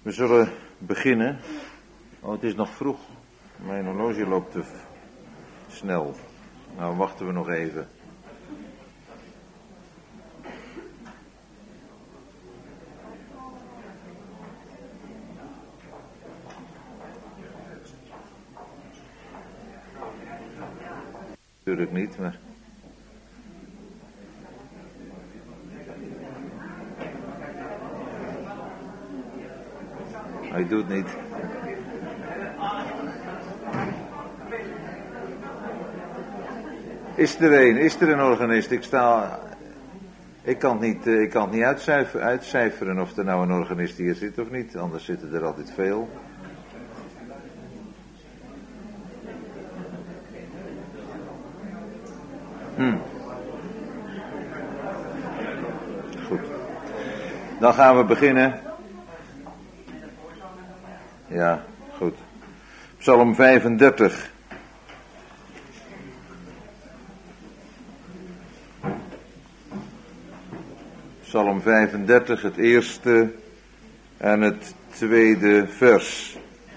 We zullen beginnen. Oh, het is nog vroeg. Mijn horloge loopt te snel. Nou, wachten we nog even. Natuurlijk niet, maar... Hij doet het niet. Is er een organist? Ik kan het niet uitcijferen of er nou een organist hier zit of niet. Anders zitten er altijd veel. Goed. Dan gaan we beginnen. Ja, goed. Psalm 35. Psalm 35, het eerste en het tweede vers.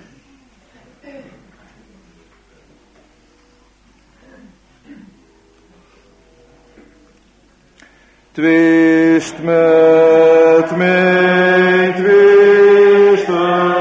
Twist met mij, twisten.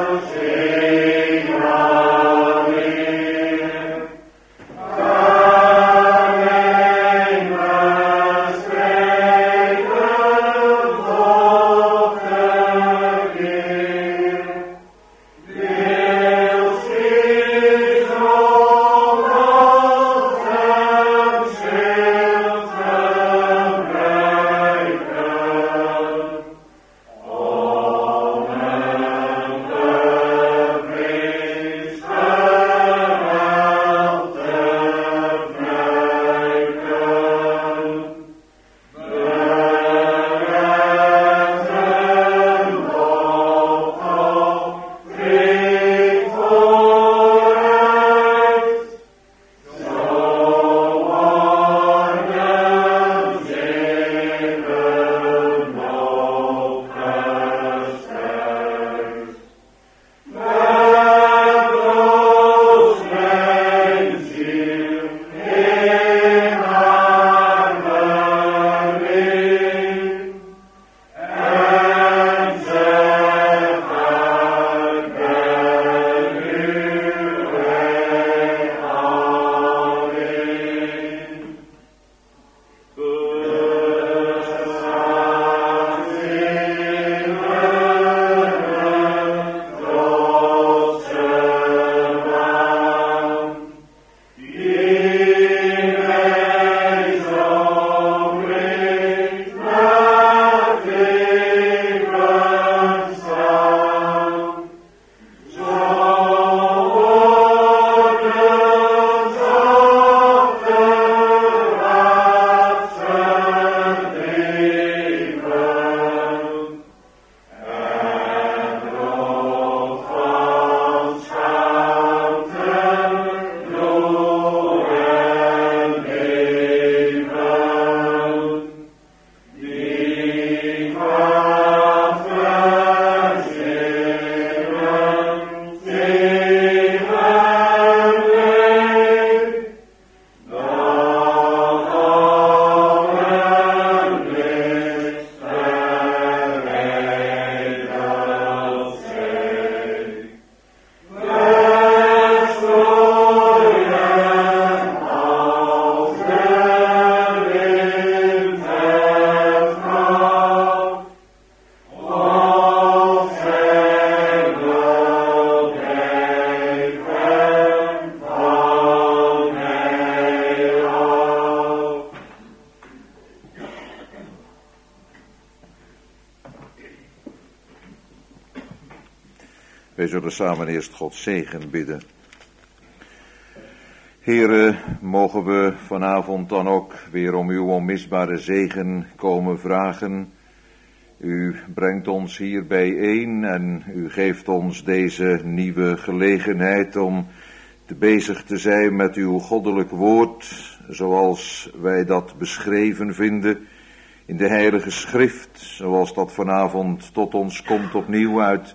Wij zullen samen eerst Gods zegen bidden. Heere, mogen we vanavond dan ook weer om uw onmisbare zegen komen vragen. U brengt ons hier bijeen en u geeft ons deze nieuwe gelegenheid om bezig te zijn met uw goddelijk woord, zoals wij dat beschreven vinden in de Heilige Schrift, zoals dat vanavond tot ons komt opnieuw uit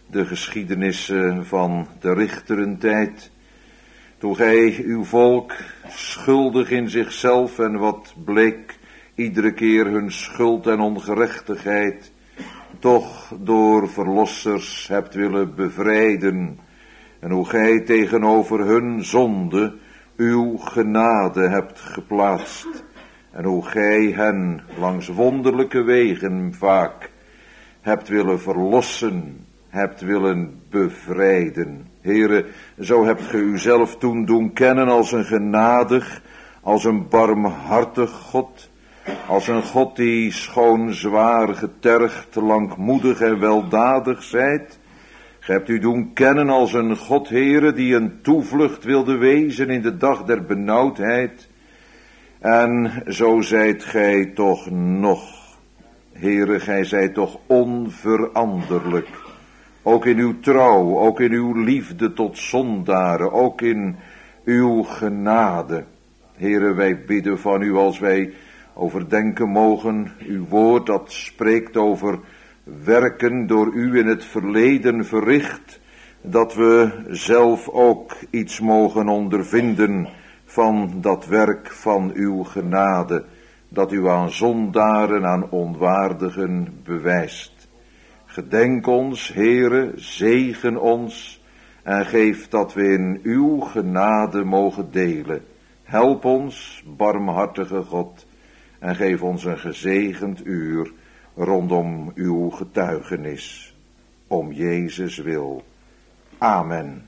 de geschiedenissen van de richterentijd, toen gij uw volk, schuldig in zichzelf en wat bleek iedere keer hun schuld en ongerechtigheid, toch door verlossers hebt willen bevrijden, en hoe gij tegenover hun zonde uw genade hebt geplaatst, en hoe gij hen langs wonderlijke wegen vaak hebt willen verlossen, hebt willen bevrijden. Heere, zo hebt ge uzelf toen doen kennen als een genadig, als een barmhartig God, als een God die schoon zwaar getergd, langmoedig en weldadig zijt. Ge hebt u doen kennen als een God, Heere, die een toevlucht wilde wezen in de dag der benauwdheid. En zo zijt gij toch nog. Heere, gij zijt toch onveranderlijk. Ook in uw trouw, ook in uw liefde tot zondaren, ook in uw genade. Heere, wij bidden van u als wij overdenken mogen uw woord dat spreekt over werken door u in het verleden verricht, dat we zelf ook iets mogen ondervinden van dat werk van uw genade, dat u aan zondaren, aan onwaardigen bewijst. Gedenk ons, Heere, zegen ons en geef dat we in uw genade mogen delen. Help ons, barmhartige God, en geef ons een gezegend uur rondom uw getuigenis. Om Jezus wil. Amen.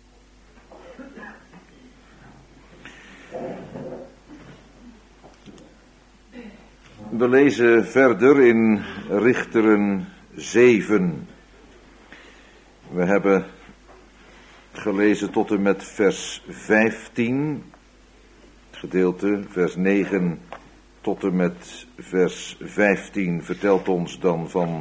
We lezen verder in Richteren 7. We hebben gelezen tot en met vers 15. Het gedeelte vers 9 tot en met vers 15 vertelt ons dan van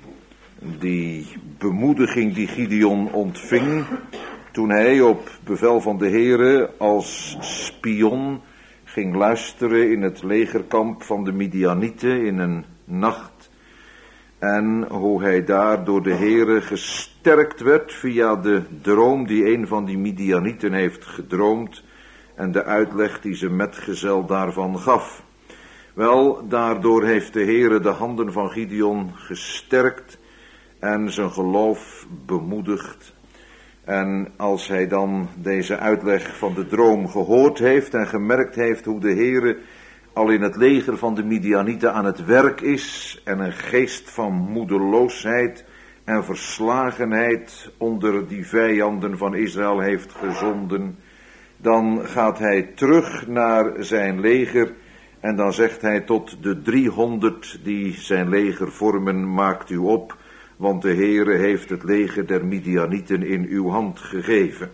die bemoediging die Gideon ontving toen hij op bevel van de Heere als spion ging luisteren in het legerkamp van de Midianieten in een nacht. En hoe hij daar door de Heere gesterkt werd via de droom die een van die Midianieten heeft gedroomd en de uitleg die zijn metgezel daarvan gaf. Wel, daardoor heeft de Heere de handen van Gideon gesterkt en zijn geloof bemoedigd. En als hij dan deze uitleg van de droom gehoord heeft en gemerkt heeft hoe de Heere al in het leger van de Midianieten aan het werk is en een geest van moedeloosheid en verslagenheid onder die vijanden van Israël heeft gezonden, dan gaat hij terug naar zijn leger en dan zegt hij tot de 300 die zijn leger vormen, maakt u op, want de Heere heeft het leger der Midianieten in uw hand gegeven.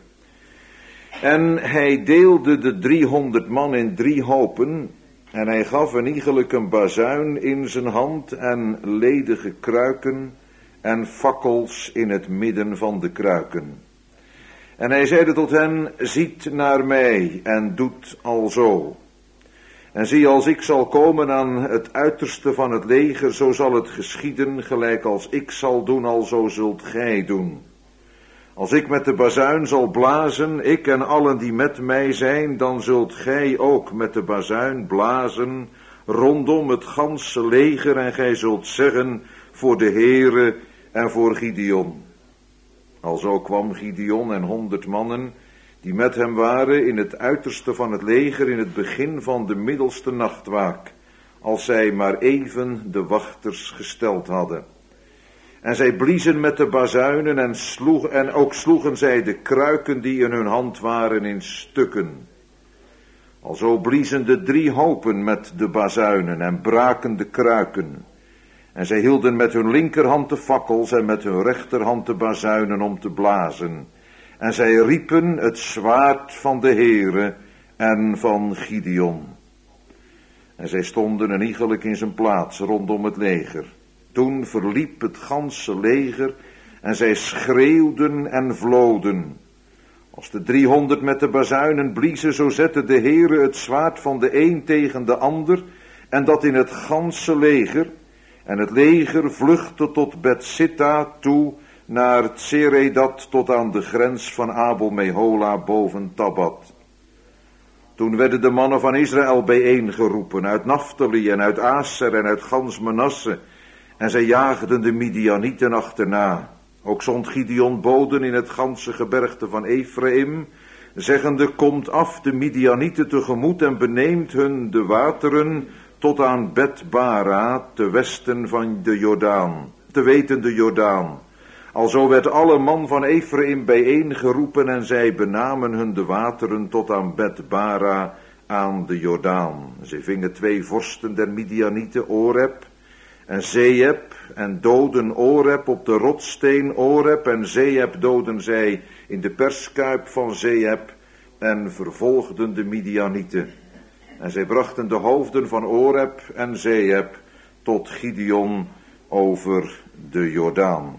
En hij deelde de 300 man in 3 hopen en hij gaf een iegelijk een bazuin in zijn hand en ledige kruiken en fakkels in het midden van de kruiken. En hij zeide tot hen, ziet naar mij en doet alzo. En zie, als ik zal komen aan het uiterste van het leger, zo zal het geschieden, gelijk als ik zal doen, alzo zult gij doen. Als ik met de bazuin zal blazen, ik en allen die met mij zijn, dan zult gij ook met de bazuin blazen rondom het ganse leger en gij zult zeggen voor de Heere en voor Gideon. Alzo kwam Gideon en 100 mannen die met hem waren in het uiterste van het leger in het begin van de middelste nachtwaak, als zij maar even de wachters gesteld hadden. En zij bliezen met de bazuinen en ook sloegen zij de kruiken die in hun hand waren in stukken. Alzo bliezen de 3 hopen met de bazuinen en braken de kruiken. En zij hielden met hun linkerhand de fakkels en met hun rechterhand de bazuinen om te blazen. En zij riepen het zwaard van de Heere en van Gideon. En zij stonden een iegelijk in zijn plaats rondom het leger. Toen verliep het ganse leger en zij schreeuwden en vloden. Als de 300 met de bazuinen bliezen, zo zette de Heere het zwaard van de een tegen de ander, en dat in het ganse leger. En het leger vluchtte tot Bethsitta toe, naar Tseredat tot aan de grens van Abel-Mehola boven Tabat. Toen werden de mannen van Israël bijeengeroepen, uit Naftali en uit Aser en uit gans Manasse, en zij jaagden de Midianieten achterna. Ook zond Gideon boden in het ganse gebergte van Ephraim, zeggende, komt af de Midianieten tegemoet en beneemt hun de wateren tot aan Bet-bara, te westen van de Jordaan, te weten de Jordaan. Alzo werd alle man van Ephraim bijeengeroepen en zij benamen hun de wateren tot aan Bet-bara aan de Jordaan. Zij vingen 2 vorsten der Midianieten, Oreb en Zeeb, en doden Oreb op de rotssteen Oreb, en Zeeb doden zij in de perskuip van Zeeb, en vervolgden de Midianieten. En zij brachten de hoofden van Oreb en Zeeb tot Gideon over de Jordaan.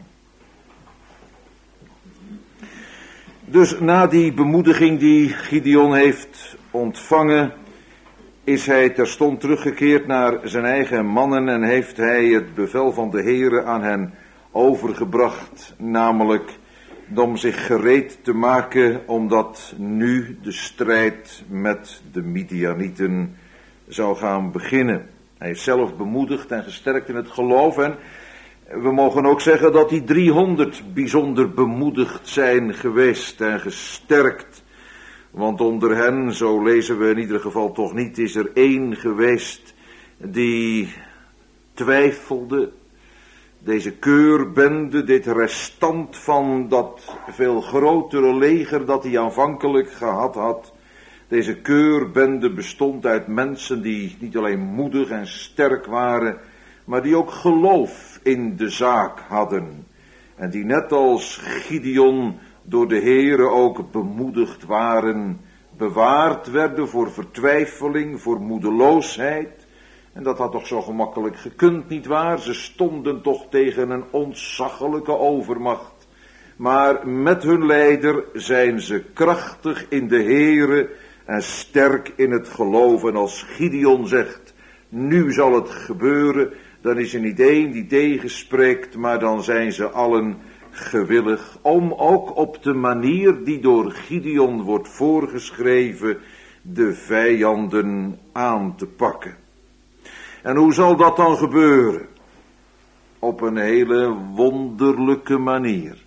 Dus na die bemoediging die Gideon heeft ontvangen, is hij terstond teruggekeerd naar zijn eigen mannen en heeft hij het bevel van de Heere aan hen overgebracht, namelijk om zich gereed te maken, omdat nu de strijd met de Midianieten zou gaan beginnen. Hij is zelf bemoedigd en gesterkt in het geloof en we mogen ook zeggen dat die 300 bijzonder bemoedigd zijn geweest en gesterkt. Want onder hen, zo lezen we in ieder geval toch niet, is er 1 geweest die twijfelde. Deze keurbende, dit restant van dat veel grotere leger dat hij aanvankelijk gehad had. Deze keurbende bestond uit mensen die niet alleen moedig en sterk waren, maar die ook geloof in de zaak hadden. En die net als Gideon door de Heere ook bemoedigd waren, bewaard werden voor vertwijfeling, voor moedeloosheid. En dat had toch zo gemakkelijk gekund, nietwaar? Ze stonden toch tegen een ontzaglijke overmacht. Maar met hun leider zijn ze krachtig in de Heere en sterk in het geloof. En als Gideon zegt, nu zal het gebeuren, dan is er niet 1 die tegenspreekt, maar dan zijn ze allen gewillig om ook op de manier die door Gideon wordt voorgeschreven, de vijanden aan te pakken. En hoe zal dat dan gebeuren? Op een hele wonderlijke manier.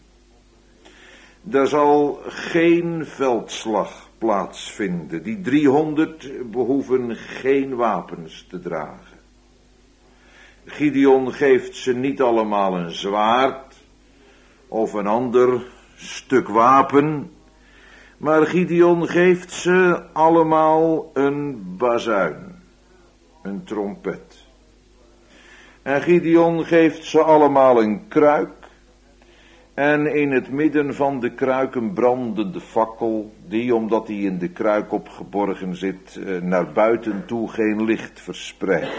Er zal geen veldslag plaatsvinden. Die 300 behoeven geen wapens te dragen. Gideon geeft ze niet allemaal een zwaard of een ander stuk wapen, maar Gideon geeft ze allemaal een bazuin, een trompet. En Gideon geeft ze allemaal een kruik en in het midden van de kruik een brandende fakkel, die, omdat die in de kruik opgeborgen zit, naar buiten toe geen licht verspreidt.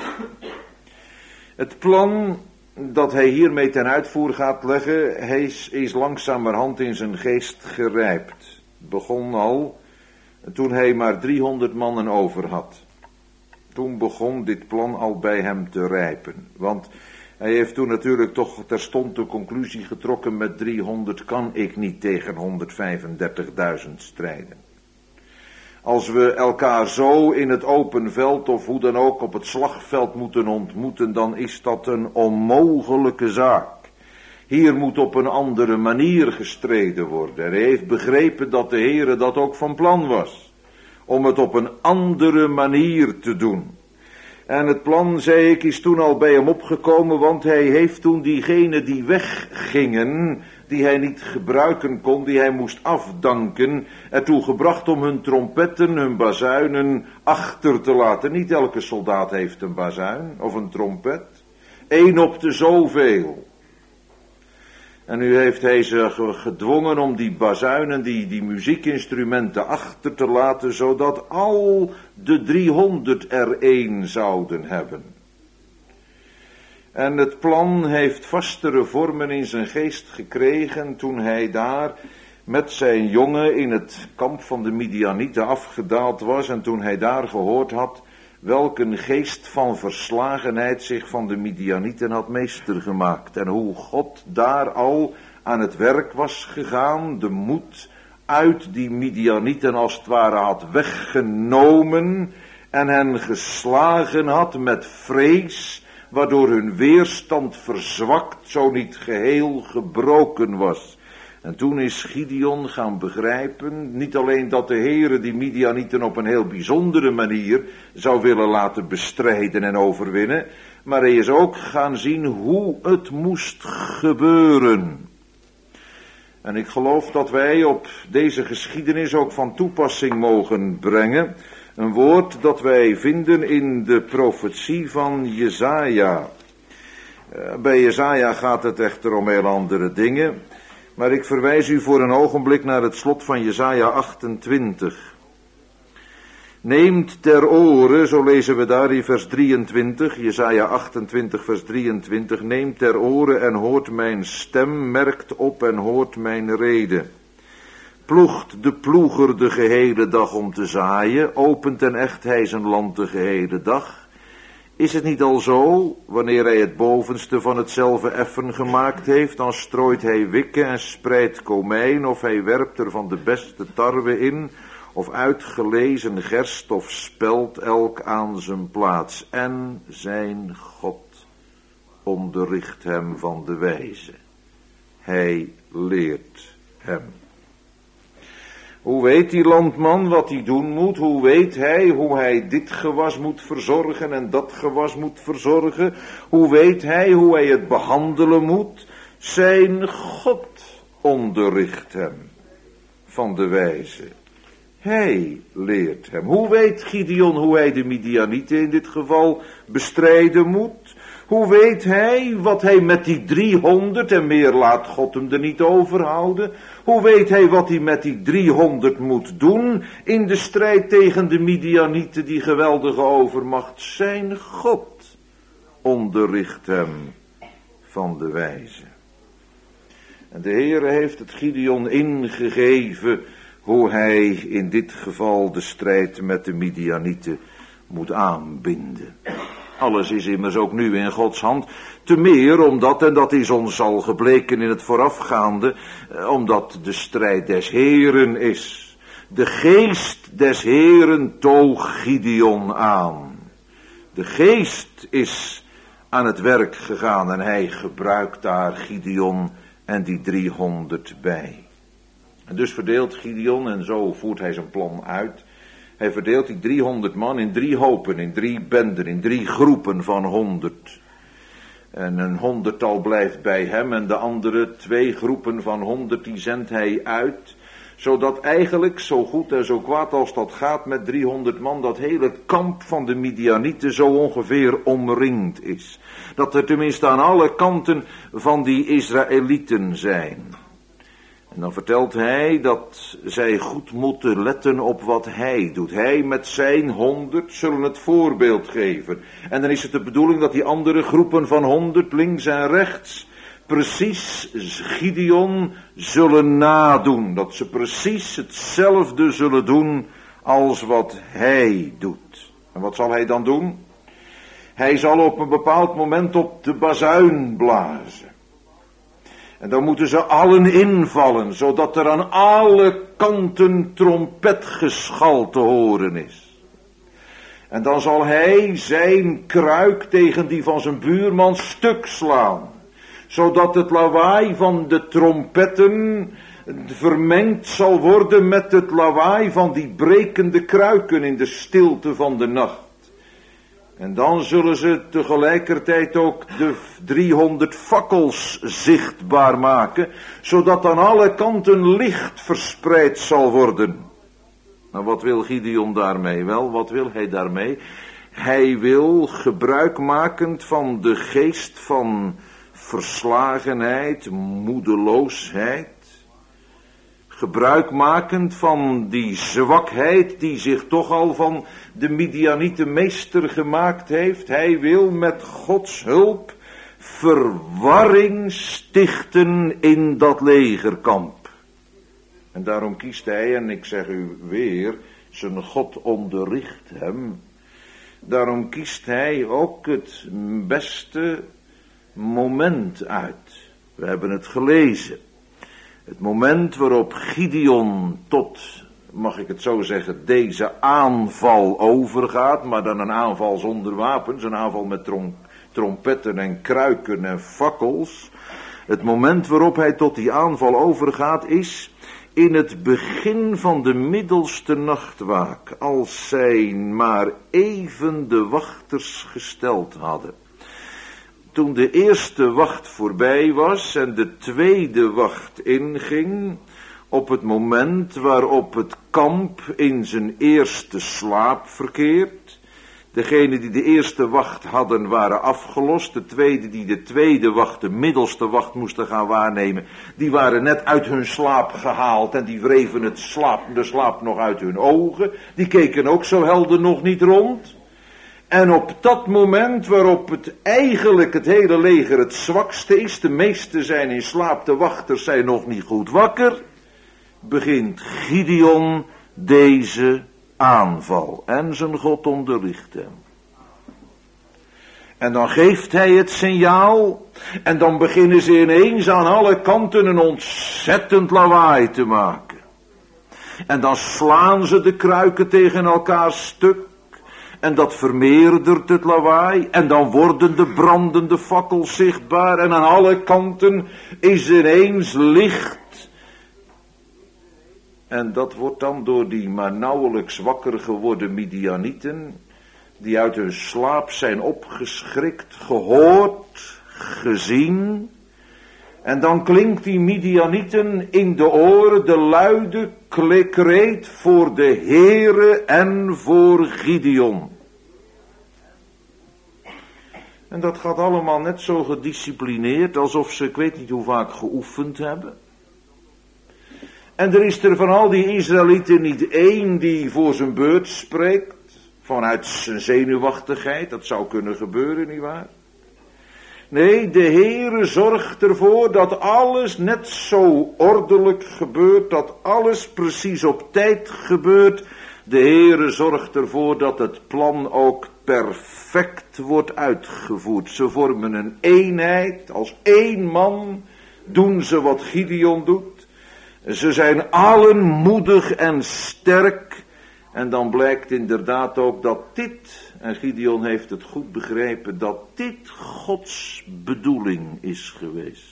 Het plan dat hij hiermee ten uitvoer gaat leggen, is langzamerhand in zijn geest gerijpt. Begon al toen hij maar 300 mannen over had. Toen begon dit plan al bij hem te rijpen. Want hij heeft toen natuurlijk toch terstond de conclusie getrokken, met 300 kan ik niet tegen 135.000 strijden. Als we elkaar zo in het open veld of hoe dan ook op het slagveld moeten ontmoeten, dan is dat een onmogelijke zaak. Hier moet op een andere manier gestreden worden. En hij heeft begrepen dat de Heere dat ook van plan was. Om het op een andere manier te doen. En het plan, zei ik, is toen al bij hem opgekomen, want hij heeft toen diegenen die weggingen, die hij niet gebruiken kon, die hij moest afdanken, ertoe gebracht om hun trompetten, hun bazuinen achter te laten. Niet elke soldaat heeft een bazuin of een trompet. 1 op de zoveel. En nu heeft hij ze gedwongen om die bazuinen, die muziekinstrumenten achter te laten, zodat al de 300 er 1 zouden hebben. En het plan heeft vastere vormen in zijn geest gekregen toen hij daar met zijn jongen in het kamp van de Midianieten afgedaald was en toen hij daar gehoord had welk een geest van verslagenheid zich van de Midianieten had meester gemaakt en hoe God daar al aan het werk was gegaan, de moed uit die Midianieten als het ware had weggenomen en hen geslagen had met vrees, waardoor hun weerstand verzwakt, zo niet geheel gebroken was. En toen is Gideon gaan begrijpen, niet alleen dat de Heere die Midianieten op een heel bijzondere manier zou willen laten bestrijden en overwinnen, maar hij is ook gaan zien hoe het moest gebeuren. En ik geloof dat wij op deze geschiedenis ook van toepassing mogen brengen. Een woord dat wij vinden in de profetie van Jesaja. Bij Jesaja gaat het echter om heel andere dingen. Maar ik verwijs u voor een ogenblik naar het slot van Jesaja 28. Neemt ter oren, zo lezen we daar in vers 23, Jesaja 28 vers 23. Neemt ter oren en hoort mijn stem, merkt op en hoort mijn rede. Ploegt de ploeger de gehele dag om te zaaien, opent en echt hij zijn land de gehele dag. Is het niet al zo, wanneer hij het bovenste van hetzelfde effen gemaakt heeft, dan strooit hij wikken en spreidt komijn, of hij werpt er van de beste tarwe in, of uitgelezen gerst of spelt elk aan zijn plaats. En zijn God onderricht hem van de wijze. Hij leert hem. Hoe weet die landman wat hij doen moet? Hoe weet hij hoe hij dit gewas moet verzorgen en dat gewas moet verzorgen? Hoe weet hij hoe hij het behandelen moet? Zijn God onderricht hem van de wijze. Hij leert hem. Hoe weet Gideon hoe hij de Midianieten in dit geval bestrijden moet? Hoe weet hij wat hij met die 300, en meer laat God hem er niet overhouden? Hoe weet hij wat hij met die 300 moet doen in de strijd tegen de Midianieten, die geweldige overmacht? Zijn God onderricht hem van de wijze. En de Heere heeft het Gideon ingegeven hoe hij in dit geval de strijd met de Midianieten moet aanbinden. Alles is immers ook nu in Gods hand. Te meer omdat, en dat is ons al gebleken in het voorafgaande, omdat de strijd des Heeren is. De geest des Heeren toog Gideon aan. De geest is aan het werk gegaan en hij gebruikt daar Gideon en die 300 bij. En dus verdeelt Gideon, en zo voert hij zijn plan uit. Hij verdeelt die 300 man in 3 hopen, in 3 benden, in 3 groepen van 100. En een 100-tal blijft bij hem en de andere 2 groepen van 100 die zendt hij uit. Zodat eigenlijk, zo goed en zo kwaad als dat gaat met 300 man, dat hele kamp van de Midianieten zo ongeveer omringd is. Dat er tenminste aan alle kanten van die Israëlieten zijn. En dan vertelt hij dat zij goed moeten letten op wat hij doet. Hij met zijn 100 zullen het voorbeeld geven. En dan is het de bedoeling dat die andere groepen van 100 links en rechts precies Gideon zullen nadoen. Dat ze precies hetzelfde zullen doen als wat hij doet. En wat zal hij dan doen? Hij zal op een bepaald moment op de bazuin blazen. En dan moeten ze allen invallen, zodat er aan alle kanten trompetgeschal te horen is. En dan zal hij zijn kruik tegen die van zijn buurman stuk slaan, zodat het lawaai van de trompetten vermengd zal worden met het lawaai van die brekende kruiken in de stilte van de nacht. En dan zullen ze tegelijkertijd ook de 300 fakkels zichtbaar maken, zodat aan alle kanten licht verspreid zal worden. Nou, wat wil Gideon daarmee? Wel, wat wil hij daarmee? Hij wil gebruikmakend van de geest van verslagenheid, moedeloosheid, gebruikmakend van die zwakheid die zich toch al van de Midianieten meester gemaakt heeft. Hij wil met Gods hulp verwarring stichten in dat legerkamp. En daarom kiest hij, en ik zeg u weer, zijn God onderricht hem. Daarom kiest hij ook het beste moment uit. We hebben het gelezen. Het moment waarop Gideon tot, mag ik het zo zeggen, deze aanval overgaat, maar dan een aanval zonder wapens, een aanval met trompetten en kruiken en fakkels. Het moment waarop hij tot die aanval overgaat is in het begin van de middelste nachtwaak, als zij maar even de wachters gesteld hadden. Toen de eerste wacht voorbij was en de tweede wacht inging, op het moment waarop het kamp in zijn eerste slaap verkeert. Degenen die de eerste wacht hadden waren afgelost. De tweede die de tweede wacht, de middelste wacht moesten gaan waarnemen, die waren net uit hun slaap gehaald en die wreven de slaap nog uit hun ogen. Die keken ook zo helder nog niet rond. En op dat moment waarop het eigenlijk het hele leger het zwakste is, de meesten zijn in slaap, de wachters zijn nog niet goed wakker, begint Gideon deze aanval. En zijn God onderricht hem. En dan geeft hij het signaal. En dan beginnen ze ineens aan alle kanten een ontzettend lawaai te maken. En dan slaan ze de kruiken tegen elkaar stuk. En dat vermeerdert het lawaai. En dan worden de brandende fakkels zichtbaar. En aan alle kanten is ineens licht. En dat wordt dan door die maar nauwelijks wakker geworden Midianieten, die uit hun slaap zijn opgeschrikt, gehoord, gezien. En dan klinkt die Midianieten in de oren de luide kreet voor de Heere en voor Gideon. En dat gaat allemaal net zo gedisciplineerd alsof ze, ik weet niet hoe vaak, geoefend hebben. En er is er van al die Israëlieten niet één die voor zijn beurt spreekt, vanuit zijn zenuwachtigheid, dat zou kunnen gebeuren, nietwaar? Nee, de Heere zorgt ervoor dat alles net zo ordelijk gebeurt, dat alles precies op tijd gebeurt. De Heere zorgt ervoor dat het plan ook perfect wordt uitgevoerd. Ze vormen een eenheid, als één man doen ze wat Gideon doet. Ze zijn allen moedig en sterk. En dan blijkt inderdaad ook dat dit, en Gideon heeft het goed begrepen, dat dit Gods bedoeling is geweest.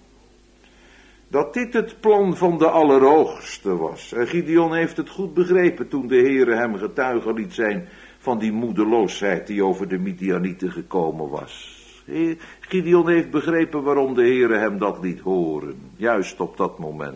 Dat dit het plan van de Allerhoogste was. En Gideon heeft het goed begrepen toen de Heere hem getuige liet zijn van die moedeloosheid die over de Midianieten gekomen was. Gideon heeft begrepen waarom de Heere hem dat liet horen, juist op dat moment.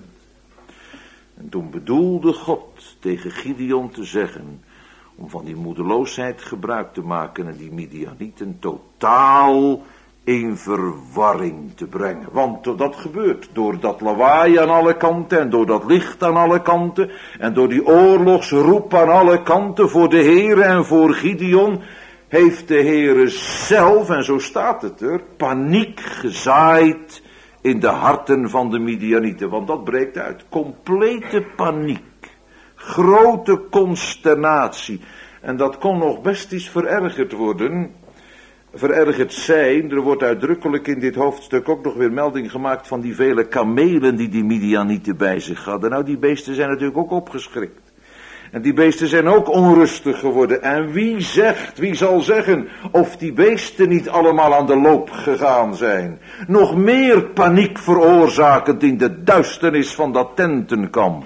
En toen bedoelde God tegen Gideon te zeggen, om van die moedeloosheid gebruik te maken en die Midianieten totaal in verwarring te brengen. Want dat gebeurt door dat lawaai aan alle kanten en door dat licht aan alle kanten en door die oorlogsroep aan alle kanten voor de Heere en voor Gideon heeft de Heere zelf, en zo staat het er, paniek gezaaid in de harten van de Midianieten, want dat breekt uit. Complete paniek, grote consternatie. En dat kon nog best eens verergerd worden, verergerd zijn. Er wordt uitdrukkelijk in dit hoofdstuk ook nog weer melding gemaakt van die vele kamelen die Midianieten bij zich hadden. Nou, die beesten zijn natuurlijk ook opgeschrikt. En die beesten zijn ook onrustig geworden. En wie zal zeggen of die beesten niet allemaal aan de loop gegaan zijn? Nog meer paniek veroorzakend in de duisternis van dat tentenkamp.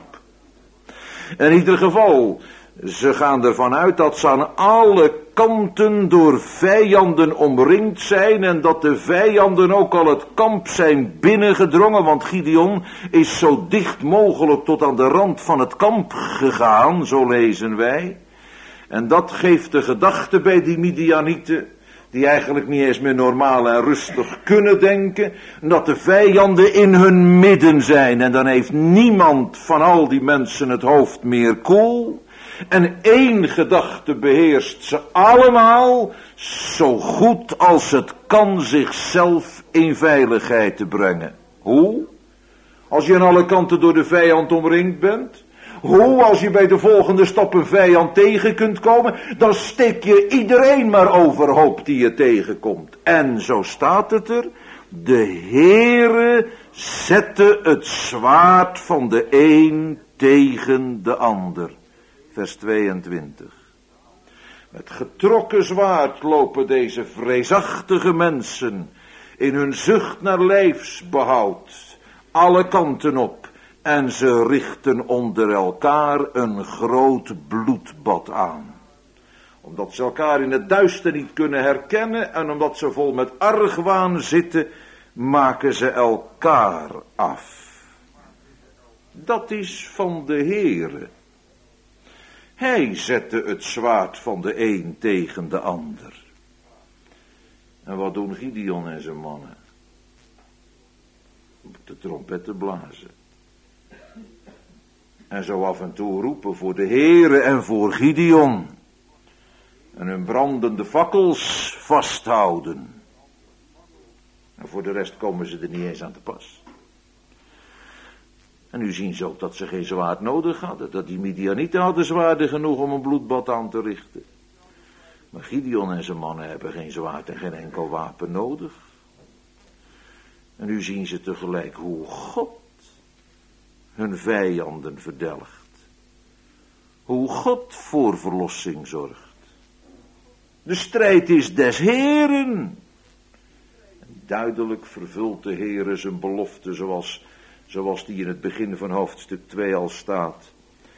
In ieder geval, ze gaan ervan uit dat ze aan alle kanten door vijanden omringd zijn en dat de vijanden ook al het kamp zijn binnengedrongen, want Gideon is zo dicht mogelijk tot aan de rand van het kamp gegaan, zo lezen wij. En dat geeft de gedachte bij die Midianieten, die eigenlijk niet eens meer normaal en rustig kunnen denken, dat de vijanden in hun midden zijn. En dan heeft niemand van al die mensen het hoofd meer koel. En één gedachte beheerst ze allemaal, zo goed als het kan zichzelf in veiligheid te brengen. Hoe? Als je aan alle kanten door de vijand omringd bent. Hoe? Als je bij de volgende stap een vijand tegen kunt komen, dan steek je iedereen maar overhoop die je tegenkomt. En zo staat het er, de Heere zette het zwaard van de een tegen de ander. Vers 22. Met getrokken zwaard lopen deze vreesachtige mensen in hun zucht naar lijfsbehoud alle kanten op. En ze richten onder elkaar een groot bloedbad aan. Omdat ze elkaar in het duister niet kunnen herkennen en omdat ze vol met argwaan zitten, maken ze elkaar af. Dat is van de Heere. Hij zette het zwaard van de een tegen de ander. En wat doen Gideon en zijn mannen? Op de trompetten blazen. En zo af en toe roepen voor de Heere en voor Gideon. En hun brandende fakkels vasthouden. En voor de rest komen ze er niet eens aan te pas. En nu zien ze ook dat ze geen zwaard nodig hadden. Dat die Midianieten hadden zwaarden genoeg om een bloedbad aan te richten. Maar Gideon en zijn mannen hebben geen zwaard en geen enkel wapen nodig. En nu zien ze tegelijk hoe God hun vijanden verdelgt. Hoe God voor verlossing zorgt. De strijd is des Heeren. En duidelijk vervult de Heere zijn belofte zoals die in het begin van hoofdstuk 2 al staat.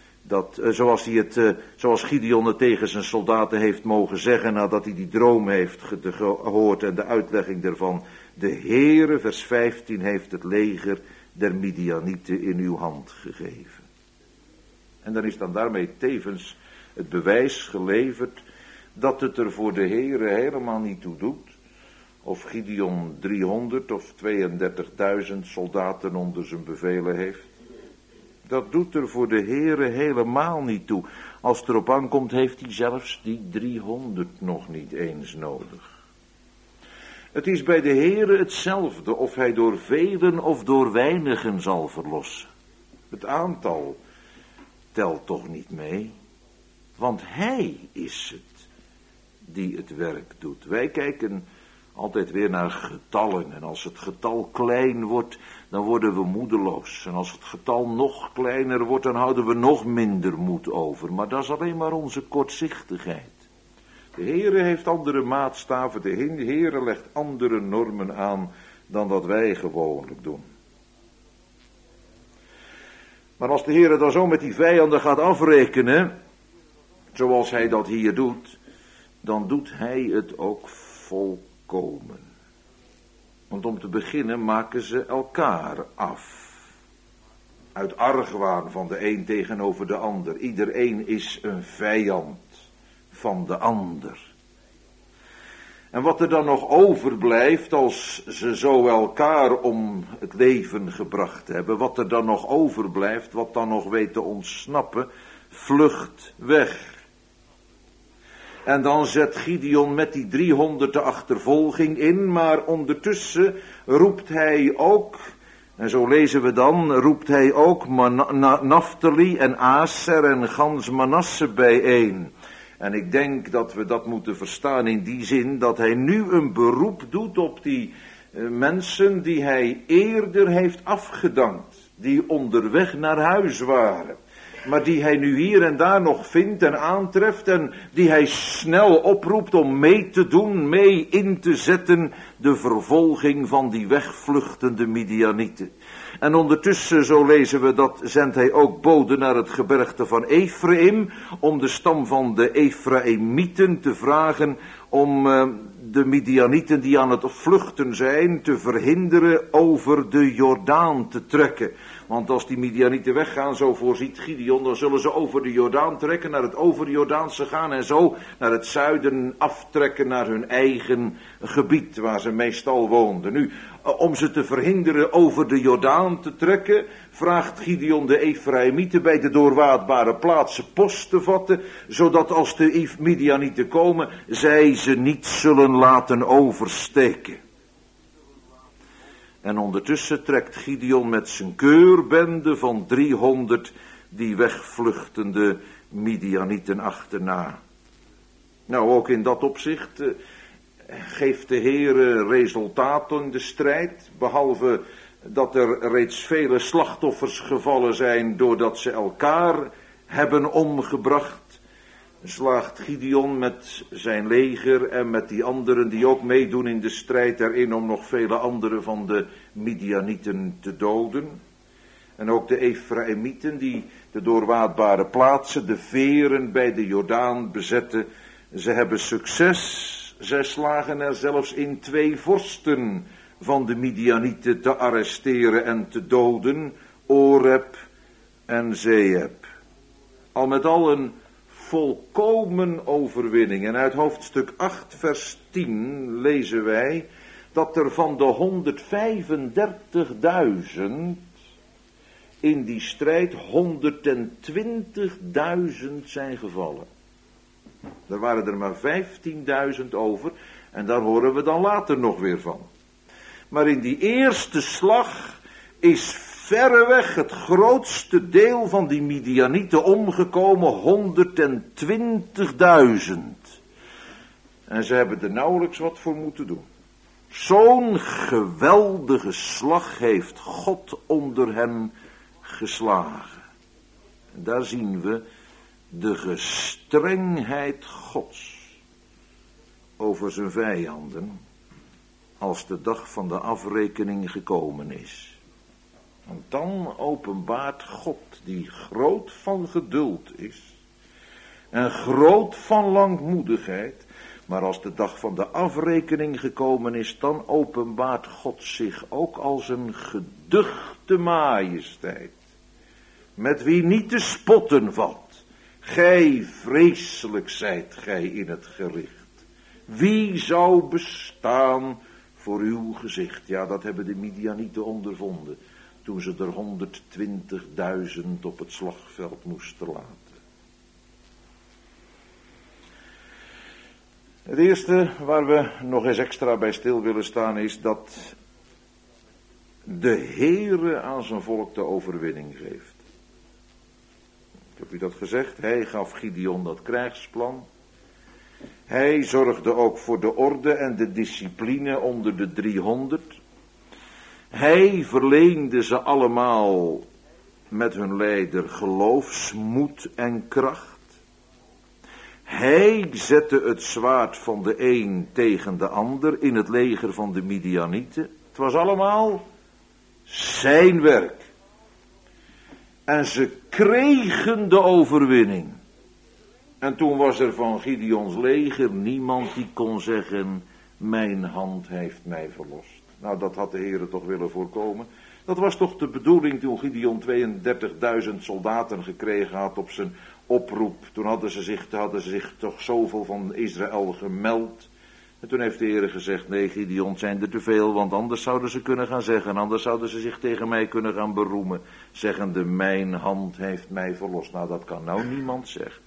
Zoals Gideon het tegen zijn soldaten heeft mogen zeggen nadat hij die droom heeft gehoord en de uitlegging daarvan. De Heere, vers 15, heeft het leger der Midianieten in uw hand gegeven. En dan is dan daarmee tevens het bewijs geleverd dat het er voor de Heere helemaal niet toe doet of Gideon 300 of 32.000 soldaten onder zijn bevelen heeft. Dat doet er voor de Heere helemaal niet toe. Als het erop aankomt heeft hij zelfs die 300 nog niet eens nodig. Het is bij de Heere hetzelfde of hij door velen of door weinigen zal verlossen. Het aantal telt toch niet mee, want hij is het die het werk doet. Wij kijken altijd weer naar getallen en als het getal klein wordt, dan worden we moedeloos. En als het getal nog kleiner wordt, dan houden we nog minder moed over. Maar dat is alleen maar onze kortzichtigheid. De Heere heeft andere maatstaven, de Heere legt andere normen aan dan dat wij gewoonlijk doen. Maar als de Heere dan zo met die vijanden gaat afrekenen, zoals hij dat hier doet, dan doet hij het ook volkomen. Want om te beginnen maken ze elkaar af. Uit argwaan van de een tegenover de ander. Iedereen is een vijand van de ander. En wat er dan nog overblijft als ze zo elkaar om het leven gebracht hebben. Wat er dan nog overblijft, wat dan nog weet te ontsnappen, vlucht weg. En dan zet Gideon met die 300 de achtervolging in, maar ondertussen roept hij ook, en zo lezen we dan, roept hij ook Naphtali en Aser en gans Manasse bijeen. En ik denk dat we dat moeten verstaan in die zin dat hij nu een beroep doet op die mensen die hij eerder heeft afgedankt, die onderweg naar huis waren. Maar die hij nu hier en daar nog vindt en aantreft en die hij snel oproept om mee te doen, mee in te zetten de vervolging van die wegvluchtende Midianieten. En ondertussen, zo lezen we dat, zendt hij ook boden naar het gebergte van Ephraim om de stam van de Ephraimieten te vragen om de Midianieten die aan het vluchten zijn te verhinderen over de Jordaan te trekken. Want als die Midianieten weggaan, zo voorziet Gideon, dan zullen ze over de Jordaan trekken, naar het overjordaanse gaan en zo naar het zuiden aftrekken naar hun eigen gebied waar ze meestal woonden. Nu, om ze te verhinderen over de Jordaan te trekken, vraagt Gideon de Ephraimieten bij de doorwaadbare plaatsen post te vatten, zodat als de Midianieten komen, zij ze niet zullen laten oversteken. En ondertussen trekt Gideon met zijn keurbende van 300 die wegvluchtende Midianieten achterna. Nou, ook in dat opzicht geeft de Heere resultaten in de strijd, behalve dat er reeds vele slachtoffers gevallen zijn doordat ze elkaar hebben omgebracht, slaagt Gideon met zijn leger en met die anderen die ook meedoen in de strijd erin om nog vele anderen van de Midianieten te doden. En ook de Efraïmieten die de doorwaadbare plaatsen, de veren bij de Jordaan bezetten. Ze hebben succes. Zij slagen er zelfs in 2 vorsten van de Midianieten te arresteren en te doden. Oreb en Zeeb. Al met al een volkomen overwinning. En uit hoofdstuk 8 vers 10 lezen wij dat er van de 135.000 in die strijd 120.000 zijn gevallen. Er waren er maar 15.000 over en daar horen we dan later nog weer van. Maar in die eerste slag is verreweg het grootste deel van die Midianieten omgekomen, 120.000. En ze hebben er nauwelijks wat voor moeten doen. Zo'n geweldige slag heeft God onder hen geslagen. En daar zien we de gestrengheid Gods over zijn vijanden als de dag van de afrekening gekomen is. Want dan openbaart God, die groot van geduld is en groot van langmoedigheid, maar als de dag van de afrekening gekomen is, dan openbaart God zich ook als een geduchte majesteit, met wie niet te spotten valt. Gij vreselijk zijt gij in het gericht. Wie zou bestaan voor uw gezicht? Ja, dat hebben de Midianieten ondervonden toen ze er 120.000 op het slagveld moesten laten. Het eerste waar we nog eens extra bij stil willen staan is dat de Heere aan zijn volk de overwinning geeft. Ik heb u dat gezegd, hij gaf Gideon dat krijgsplan. Hij zorgde ook voor de orde en de discipline onder de 300. Hij verleende ze allemaal met hun leider geloofsmoed en kracht. Hij zette het zwaard van de een tegen de ander in het leger van de Midianieten. Het was allemaal zijn werk. En ze kregen de overwinning. En toen was er van Gideons leger niemand die kon zeggen, mijn hand heeft mij verlost. Nou, dat had de Heere toch willen voorkomen. Dat was toch de bedoeling toen Gideon 32.000 soldaten gekregen had op zijn oproep. Toen hadden ze zich toch zoveel van Israël gemeld. En toen heeft de Heere gezegd, nee Gideon, zijn er te veel, want anders zouden ze kunnen gaan zeggen, anders zouden ze zich tegen mij kunnen gaan beroemen, zeggende, mijn hand heeft mij verlost. Nou, dat kan nou niemand zeggen.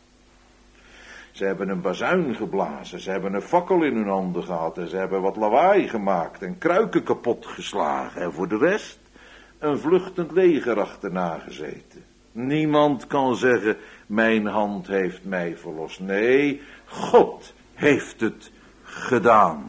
Ze hebben een bazuin geblazen, ze hebben een fakkel in hun handen gehad en ze hebben wat lawaai gemaakt en kruiken kapot geslagen. En voor de rest een vluchtend leger achterna gezeten. Niemand kan zeggen, mijn hand heeft mij verlost. Nee, God heeft het gedaan.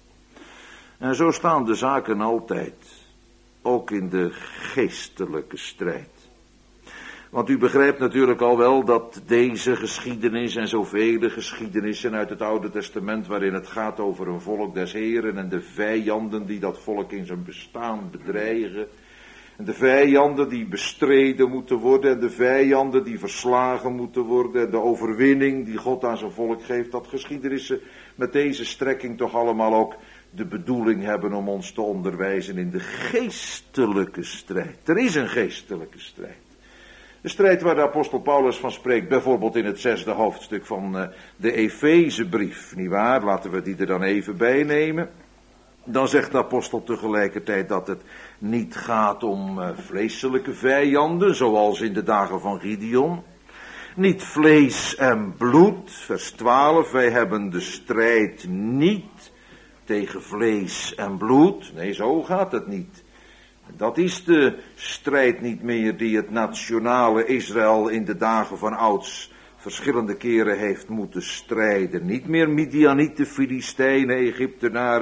En zo staan de zaken altijd, ook in de geestelijke strijd. Want u begrijpt natuurlijk al wel dat deze geschiedenis en zoveel geschiedenissen uit het Oude Testament, waarin het gaat over een volk des Heren en de vijanden die dat volk in zijn bestaan bedreigen, en de vijanden die bestreden moeten worden en de vijanden die verslagen moeten worden en de overwinning die God aan zijn volk geeft, dat geschiedenissen met deze strekking toch allemaal ook de bedoeling hebben om ons te onderwijzen in de geestelijke strijd. Er is een geestelijke strijd. De strijd waar de apostel Paulus van spreekt, bijvoorbeeld in het 6e hoofdstuk van de Efezebrief, nietwaar? Laten we die er dan even bij nemen. Dan zegt de apostel tegelijkertijd dat het niet gaat om vleeselijke vijanden, zoals in de dagen van Gideon. Niet vlees en bloed, vers 12, wij hebben de strijd niet tegen vlees en bloed. Nee, zo gaat het niet. Dat is de strijd niet meer die het nationale Israël in de dagen van ouds verschillende keren heeft moeten strijden. Niet meer Midianieten, Filistijnen, Egyptenaren,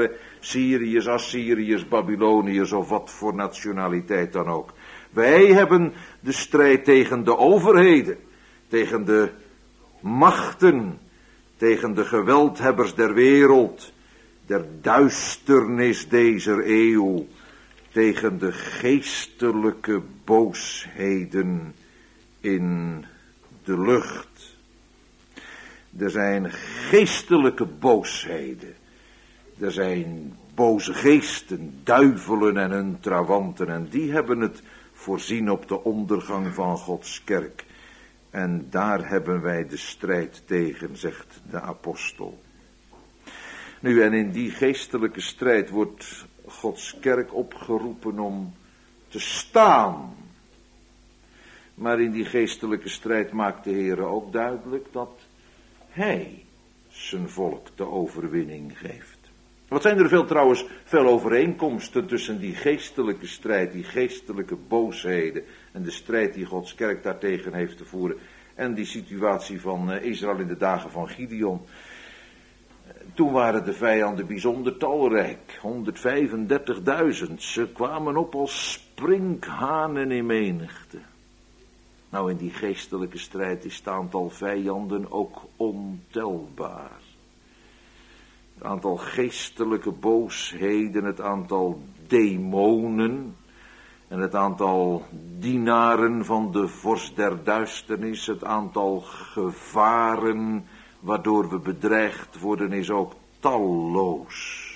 Syriërs, Assyriërs, Babyloniërs of wat voor nationaliteit dan ook. Wij hebben de strijd tegen de overheden, tegen de machten, tegen de geweldhebbers der wereld, der duisternis deze eeuw, tegen de geestelijke boosheden in de lucht. Er zijn geestelijke boosheden. Er zijn boze geesten, duivelen en hun trawanten. En die hebben het voorzien op de ondergang van Gods kerk. En daar hebben wij de strijd tegen, zegt de apostel. Nu, en in die geestelijke strijd wordt Gods kerk opgeroepen om te staan. Maar in die geestelijke strijd maakt de Heer ook duidelijk dat Hij zijn volk de overwinning geeft. Wat zijn er veel overeenkomsten tussen die geestelijke strijd, die geestelijke boosheden en de strijd die Gods kerk daartegen heeft te voeren en die situatie van Israël in de dagen van Gideon. Toen waren de vijanden bijzonder talrijk, 135.000. Ze kwamen op als sprinkhanen in menigte. Nou, in die geestelijke strijd is het aantal vijanden ook ontelbaar. Het aantal geestelijke boosheden, het aantal demonen en het aantal dienaren van de vorst der duisternis, het aantal gevaren waardoor we bedreigd worden, is ook talloos.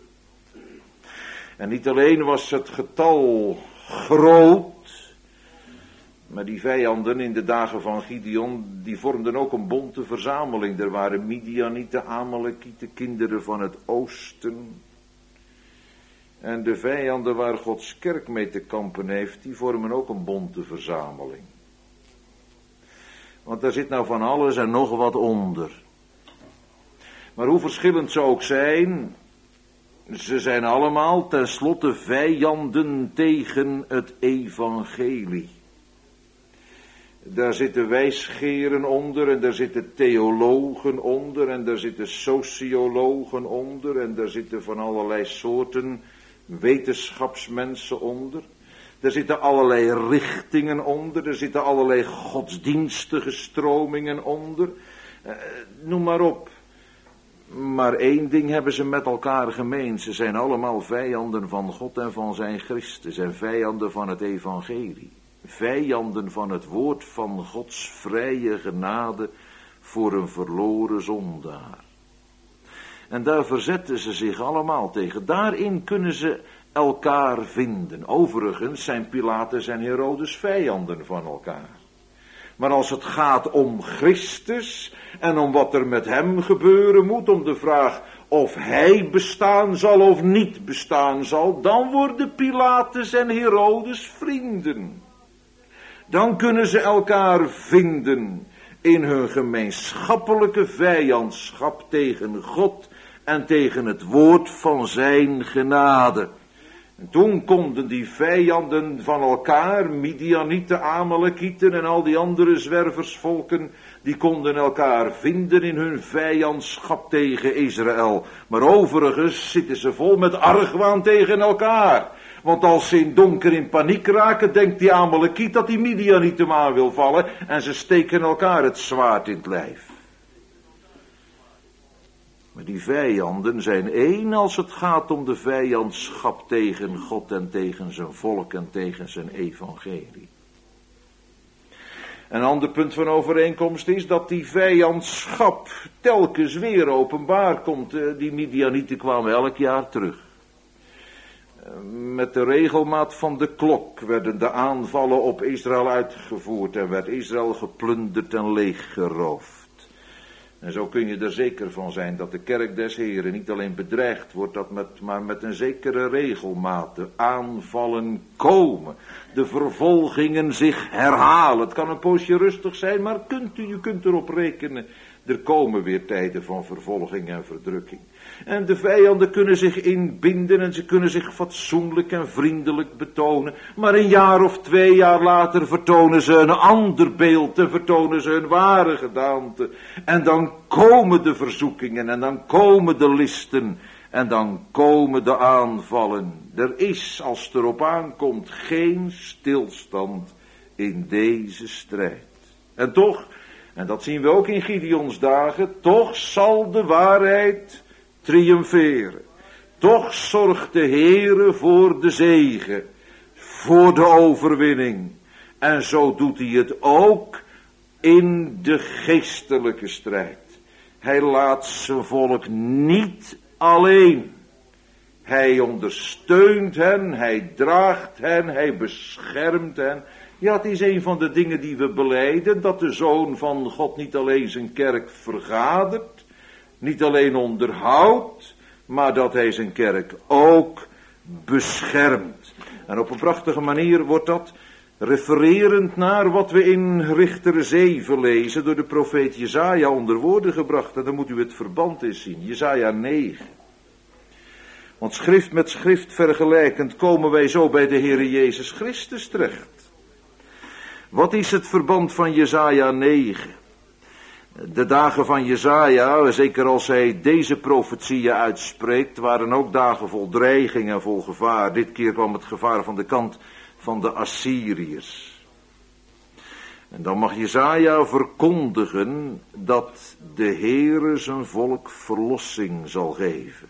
En niet alleen was het getal groot, maar die vijanden in de dagen van Gideon, die vormden ook een bonte verzameling. Er waren Midianieten, Amalekieten, kinderen van het oosten. En de vijanden waar Gods kerk mee te kampen heeft, die vormen ook een bonte verzameling. Want daar zit nou van alles en nog wat onder. Maar hoe verschillend ze ook zijn, ze zijn allemaal tenslotte vijanden tegen het evangelie. Daar zitten wijsgeren onder en daar zitten theologen onder en daar zitten sociologen onder en daar zitten van allerlei soorten wetenschapsmensen onder. Er zitten allerlei richtingen onder, er zitten allerlei godsdienstige stromingen onder. Noem maar op. Maar één ding hebben ze met elkaar gemeen. Ze zijn allemaal vijanden van God en van zijn Christus en vijanden van het evangelie. Vijanden van het woord van Gods vrije genade voor een verloren zondaar. En daar verzetten ze zich allemaal tegen. Daarin kunnen ze elkaar vinden. Overigens zijn Pilatus en Herodes vijanden van elkaar. Maar als het gaat om Christus en om wat er met hem gebeuren moet, om de vraag of hij bestaan zal of niet bestaan zal, dan worden Pilatus en Herodes vrienden. Dan kunnen ze elkaar vinden in hun gemeenschappelijke vijandschap tegen God en tegen het woord van zijn genade. En toen konden die vijanden van elkaar, Midianieten, Amalekieten en al die andere zwerversvolken, die konden elkaar vinden in hun vijandschap tegen Israël. Maar overigens zitten ze vol met argwaan tegen elkaar. Want als ze in donker in paniek raken, denkt die Amalekiet dat die Midianiet hem aan wil vallen en ze steken elkaar het zwaard in het lijf. Maar die vijanden zijn één als het gaat om de vijandschap tegen God en tegen zijn volk en tegen zijn evangelie. Een ander punt van overeenkomst is dat die vijandschap telkens weer openbaar komt. Die Midianieten kwamen elk jaar terug. Met de regelmaat van de klok werden de aanvallen op Israël uitgevoerd en werd Israël geplunderd en leeggeroofd. En zo kun je er zeker van zijn dat de kerk des Heren niet alleen bedreigd wordt, maar met een zekere regelmaat de aanvallen komen. De vervolgingen zich herhalen. Het kan een poosje rustig zijn, maar je kunt erop rekenen. Er komen weer tijden van vervolging en verdrukking. En de vijanden kunnen zich inbinden en ze kunnen zich fatsoenlijk en vriendelijk betonen. Maar een jaar of 2 jaar later vertonen ze een ander beeld en vertonen ze hun ware gedaante. En dan komen de verzoekingen en dan komen de listen. En dan komen de aanvallen. Er is, als het erop aankomt, geen stilstand in deze strijd. En toch, en dat zien we ook in Gideons dagen, toch zal de waarheid triomferen. Toch zorgt de Heere voor de zege, voor de overwinning. En zo doet hij het ook in de geestelijke strijd. Hij laat zijn volk niet alleen. Hij ondersteunt hen, hij draagt hen, hij beschermt hen. Ja, het is een van de dingen die we belijden, dat de Zoon van God niet alleen zijn kerk vergadert, niet alleen onderhoudt, maar dat hij zijn kerk ook beschermt. En op een prachtige manier wordt dat refererend naar wat we in Richter 7 lezen, door de profeet Jesaja onder woorden gebracht. En dan moet u het verband eens zien, Jesaja 9. Want schrift met schrift vergelijkend komen wij zo bij de Heere Jezus Christus terecht. Wat is het verband van Jesaja 9? De dagen van Jesaja, zeker als hij deze profetieën uitspreekt, waren ook dagen vol dreiging en vol gevaar. Dit keer kwam het gevaar van de kant van de Assyriërs. En dan mag Jesaja verkondigen dat de Heere zijn volk verlossing zal geven.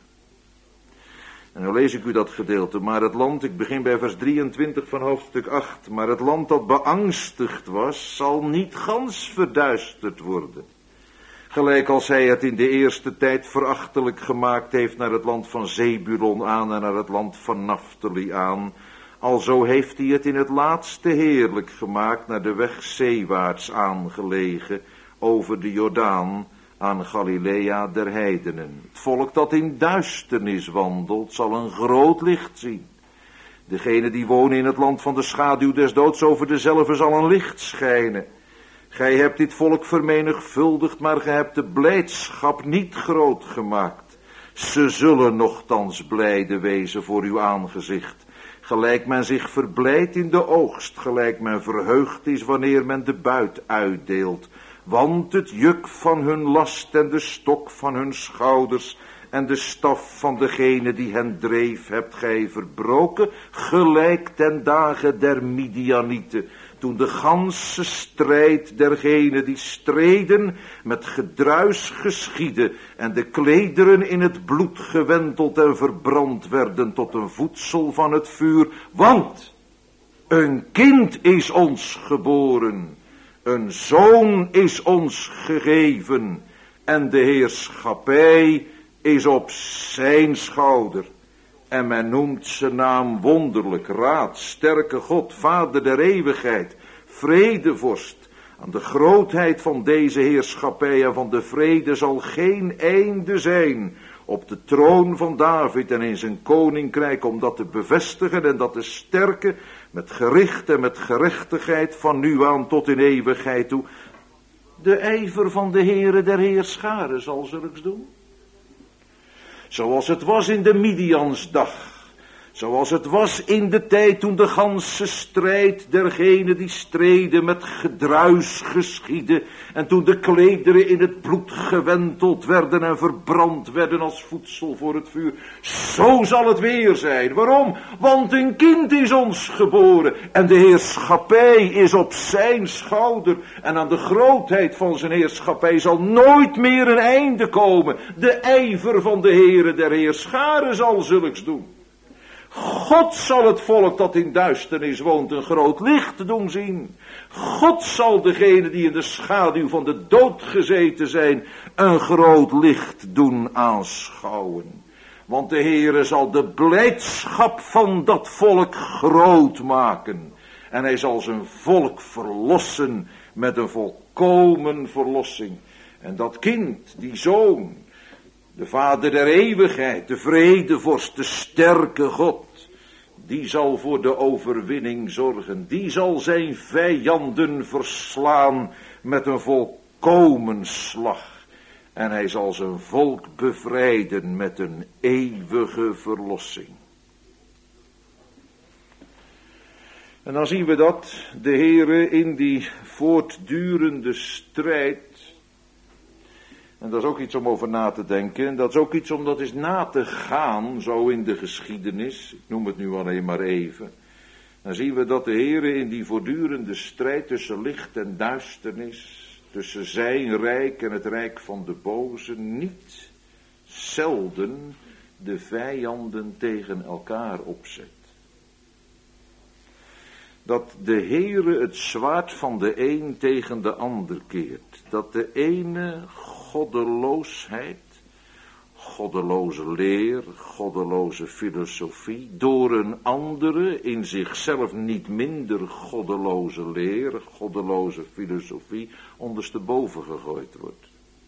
En dan lees ik u dat gedeelte. Maar het land, ik begin bij vers 23 van hoofdstuk 8. Maar het land dat beangstigd was, zal niet gans verduisterd worden. Gelijk als hij het in de eerste tijd verachtelijk gemaakt heeft naar het land van Zebulon aan en naar het land van Naftali aan. Alzo heeft hij het in het laatste heerlijk gemaakt naar de weg zeewaarts aangelegen over de Jordaan aan Galilea der heidenen. Het volk dat in duisternis wandelt zal een groot licht zien. Degene die wonen in het land van de schaduw des doods, over dezelfde zal een licht schijnen. Gij hebt dit volk vermenigvuldigd, maar gij hebt de blijdschap niet groot gemaakt. Ze zullen nochtans blijde wezen voor uw aangezicht. Gelijk men zich verblijdt in de oogst, gelijk men verheugd is wanneer men de buit uitdeelt. Want het juk van hun last en de stok van hun schouders en de staf van degene die hen dreef hebt gij verbroken, gelijk ten dagen der Midianieten, toen de ganse strijd dergenen die streden met gedruis geschiedde en de klederen in het bloed gewenteld en verbrand werden tot een voedsel van het vuur. Want een kind is ons geboren, een zoon is ons gegeven en de heerschappij is op zijn schouder. En men noemt zijn naam wonderlijk, raad, sterke God, vader der eeuwigheid, vredevorst. Aan de grootheid van deze heerschappij en van de vrede zal geen einde zijn. Op de troon van David en in zijn koninkrijk, om dat te bevestigen en dat te sterken, met gericht en met gerechtigheid van nu aan tot in eeuwigheid toe. De ijver van de Heere der Heerscharen zal zulks doen. Zoals het was in de Midiansdag. Zoals het was in de tijd toen de ganse strijd dergenen die streden met gedruis geschiedde. En toen de klederen in het bloed gewenteld werden en verbrand werden als voedsel voor het vuur. Zo zal het weer zijn. Waarom? Want een kind is ons geboren. En de heerschappij is op zijn schouder. En aan de grootheid van zijn heerschappij zal nooit meer een einde komen. De ijver van de Heere der Heerscharen zal zulks doen. God zal het volk dat in duisternis woont een groot licht doen zien. God zal degene die in de schaduw van de dood gezeten zijn een groot licht doen aanschouwen. Want de Heere zal de blijdschap van dat volk groot maken. En hij zal zijn volk verlossen met een volkomen verlossing. En dat kind, die zoon, de vader der eeuwigheid, de vredevorst, de sterke God, die zal voor de overwinning zorgen. Die zal zijn vijanden verslaan met een volkomen slag. En hij zal zijn volk bevrijden met een eeuwige verlossing. En dan zien we dat de Heere in die voortdurende strijd En dat is ook iets om over na te denken. En dat is ook iets om dat eens na te gaan, zo in de geschiedenis. Ik noem het nu alleen maar even. Dan zien we dat de Heere in die voortdurende strijd tussen licht en duisternis, tussen zijn rijk en het rijk van de boze, niet zelden de vijanden tegen elkaar opzet. Dat de Heere het zwaard van de een tegen de ander keert. Dat de ene goddeloosheid, goddeloze leer, goddeloze filosofie, door een andere, in zichzelf niet minder goddeloze leer, goddeloze filosofie, ondersteboven gegooid wordt.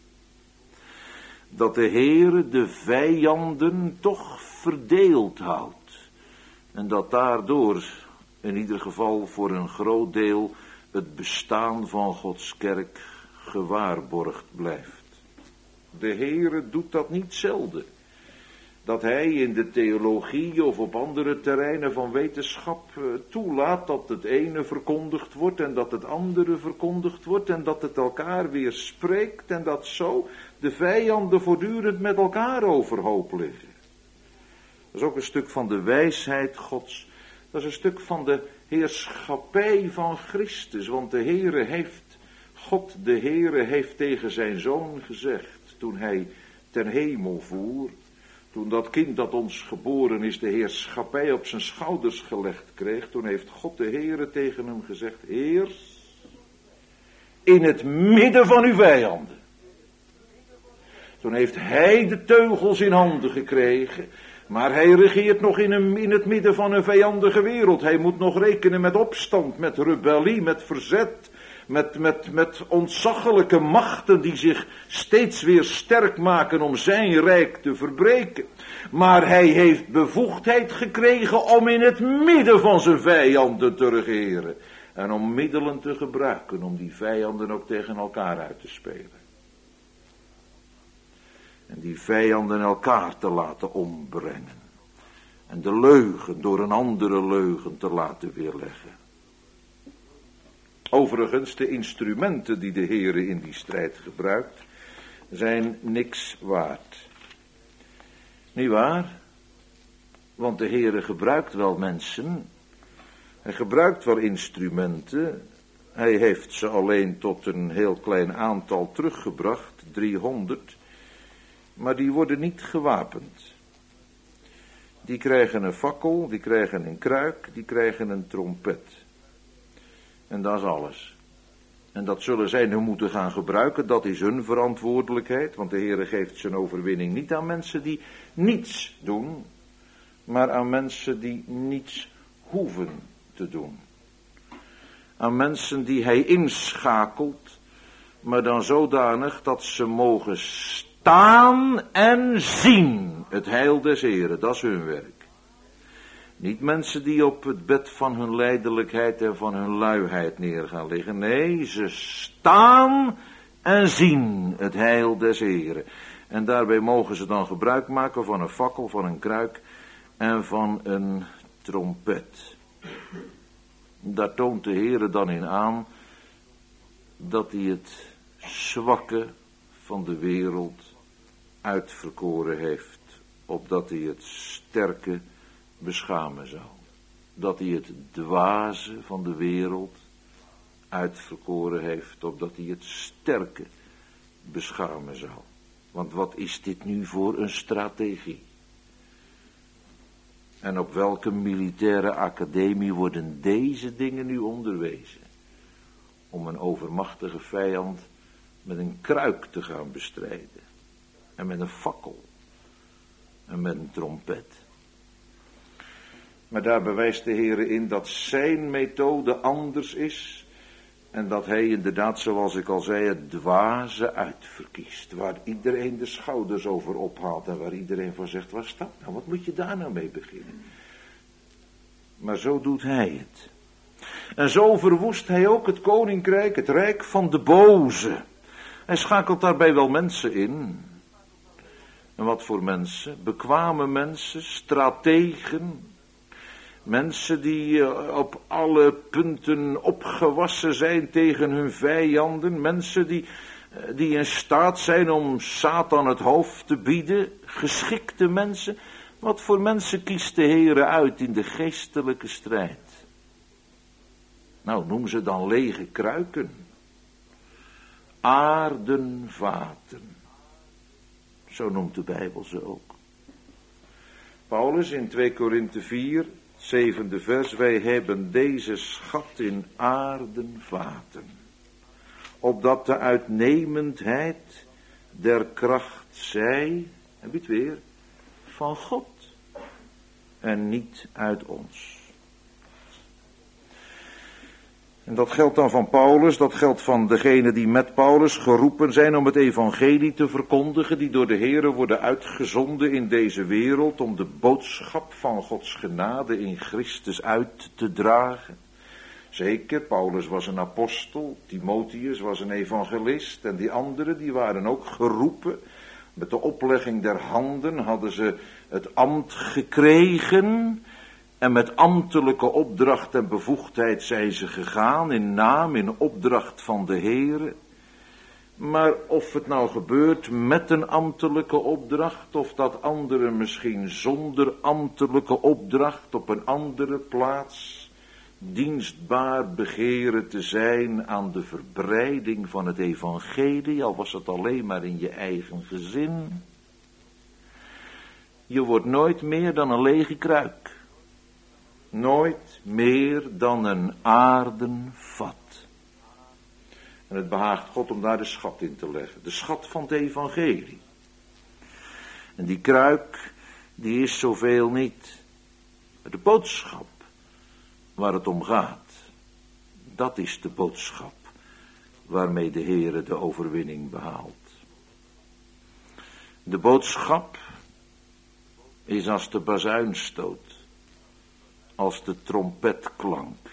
Dat de Heere de vijanden toch verdeeld houdt. En dat daardoor, in ieder geval voor een groot deel, het bestaan van Gods kerk gewaarborgd blijft. De Heere doet dat niet zelden. Dat hij in de theologie of op andere terreinen van wetenschap toelaat dat het ene verkondigd wordt en dat het andere verkondigd wordt en dat het elkaar weer spreekt en dat zo de vijanden voortdurend met elkaar overhoop liggen. Dat is ook een stuk van de wijsheid Gods. Dat is een stuk van de heerschappij van Christus, want God de Heere heeft tegen zijn Zoon gezegd, toen hij ten hemel voer, toen dat kind dat ons geboren is de heerschappij op zijn schouders gelegd kreeg, toen heeft God de Heere tegen hem gezegd, heers in het midden van uw vijanden. Toen heeft hij de teugels in handen gekregen, maar hij regeert nog in het midden van een vijandige wereld. Hij moet nog rekenen met opstand, met rebellie, met verzet, met ontzaglijke machten die zich steeds weer sterk maken om zijn rijk te verbreken. Maar hij heeft bevoegdheid gekregen om in het midden van zijn vijanden te regeren. En om middelen te gebruiken om die vijanden ook tegen elkaar uit te spelen. En die vijanden elkaar te laten ombrengen. En de leugen door een andere leugen te laten weerleggen. Overigens, de instrumenten die de Heere in die strijd gebruikt, zijn niks waard. Niet waar? Want de Heere gebruikt wel mensen. Hij gebruikt wel instrumenten. Hij heeft ze alleen tot een heel klein aantal teruggebracht, 300. Maar die worden niet gewapend. Die krijgen een fakkel, die krijgen een kruik, die krijgen een trompet. En dat is alles. En dat zullen zij nu moeten gaan gebruiken, dat is hun verantwoordelijkheid, want de Heere geeft zijn overwinning niet aan mensen die niets doen, maar aan mensen die niets hoeven te doen. Aan mensen die hij inschakelt, maar dan zodanig dat ze mogen staan en zien het heil des Heeren, dat is hun werk. Niet mensen die op het bed van hun lijdelijkheid en van hun luiheid neer gaan liggen. Nee, ze staan en zien het heil des Heeren. En daarbij mogen ze dan gebruik maken van een fakkel, van een kruik en van een trompet. Daar toont de Heere dan in aan dat hij het zwakke van de wereld uitverkoren heeft, opdat hij het sterke beschamen zou. Dat hij het dwaze van de wereld uitverkoren heeft, opdat hij het sterke beschamen zou. Want wat is dit nu voor een strategie? En op welke militaire academie worden deze dingen nu onderwezen? Om een overmachtige vijand met een kruik te gaan bestrijden. En met een fakkel. En met een trompet. Maar daar bewijst de Heere in dat zijn methode anders is. En dat hij inderdaad, zoals ik al zei, het dwaze uitverkiest. Waar iedereen de schouders over ophaalt. En waar iedereen van zegt, waar staat nou? Wat moet je daar nou mee beginnen? Maar zo doet hij het. En zo verwoest hij ook het koninkrijk, het rijk van de boze. Hij schakelt daarbij wel mensen in. En wat voor mensen? Bekwame mensen, strategen. Mensen die op alle punten opgewassen zijn tegen hun vijanden. Mensen die die in staat zijn om Satan het hoofd te bieden, geschikte mensen. Wat voor mensen kiest de Heere uit in de geestelijke strijd? Nou, noem ze dan lege kruiken, aardenvaten. Zo noemt de Bijbel ze ook. Paulus in 2 Korinthe 4, 7e vers, wij hebben deze schat in aardenvaten, opdat de uitnemendheid der kracht zij, heb je het weer, van God en niet uit ons. En dat geldt dan van Paulus, dat geldt van degenen die met Paulus geroepen zijn om het evangelie te verkondigen, die door de Heere worden uitgezonden in deze wereld om de boodschap van Gods genade in Christus uit te dragen. Zeker, Paulus was een apostel, Timotheus was een evangelist en die anderen die waren ook geroepen. Met de oplegging der handen hadden ze het ambt gekregen en met ambtelijke opdracht en bevoegdheid zijn ze gegaan in naam, in opdracht van de Heere. Maar of het nou gebeurt met een ambtelijke opdracht of dat anderen misschien zonder ambtelijke opdracht op een andere plaats dienstbaar begeren te zijn aan de verbreiding van het evangelie, al was het alleen maar in je eigen gezin. Je wordt nooit meer dan een lege kruik. Nooit meer dan een aardenvat. En het behaagt God om daar de schat in te leggen. De schat van het evangelie. En die kruik, die is zoveel niet. De boodschap waar het om gaat, dat is de boodschap waarmee de Heere de overwinning behaalt. De boodschap is als de bazuinstoot, als de trompetklank.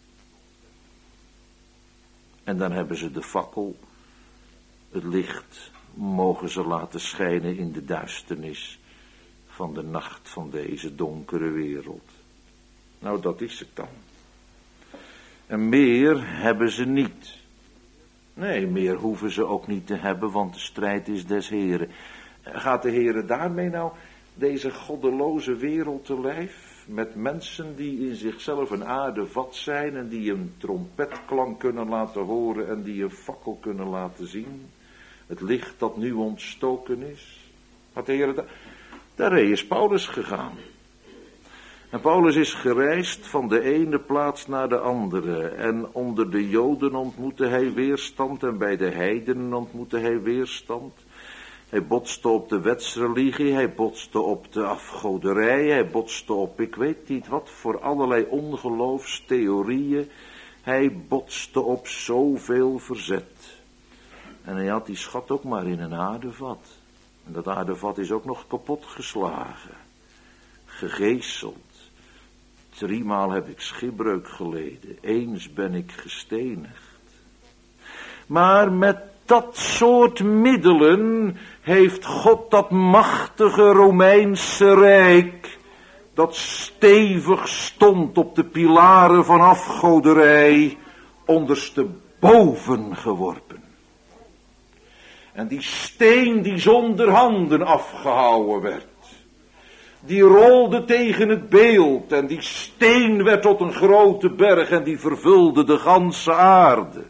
En dan hebben ze de fakkel, het licht, mogen ze laten schijnen in de duisternis van de nacht van deze donkere wereld. Nou, dat is het dan. En meer hebben ze niet. Nee, meer hoeven ze ook niet te hebben, want de strijd is des Heren. Gaat de Heere daarmee nou deze goddeloze wereld te lijf? Met mensen die in zichzelf een aardevat zijn en die een trompetklank kunnen laten horen en die een fakkel kunnen laten zien? Het licht dat nu ontstoken is. Gaat de Heere daarheen is Paulus gegaan. En Paulus is gereisd van de ene plaats naar de andere. En onder de Joden ontmoette hij weerstand en bij de heidenen ontmoette hij weerstand. Hij botste op de wetsreligie, hij botste op de afgoderij, hij botste op ik weet niet wat voor allerlei ongeloofstheorieën. Hij botste op zoveel verzet. En hij had die schat ook maar in een aardevat. En dat aardevat is ook nog kapot geslagen, gegezeld. 3 maal heb ik schipbreuk geleden. Eens ben ik gestenigd. Maar met dat soort middelen heeft God dat machtige Romeinse Rijk, dat stevig stond op de pilaren van afgoderij, ondersteboven geworpen. En die steen die zonder handen afgehouwen werd, die rolde tegen het beeld en die steen werd tot een grote berg en die vervulde de ganse aarde.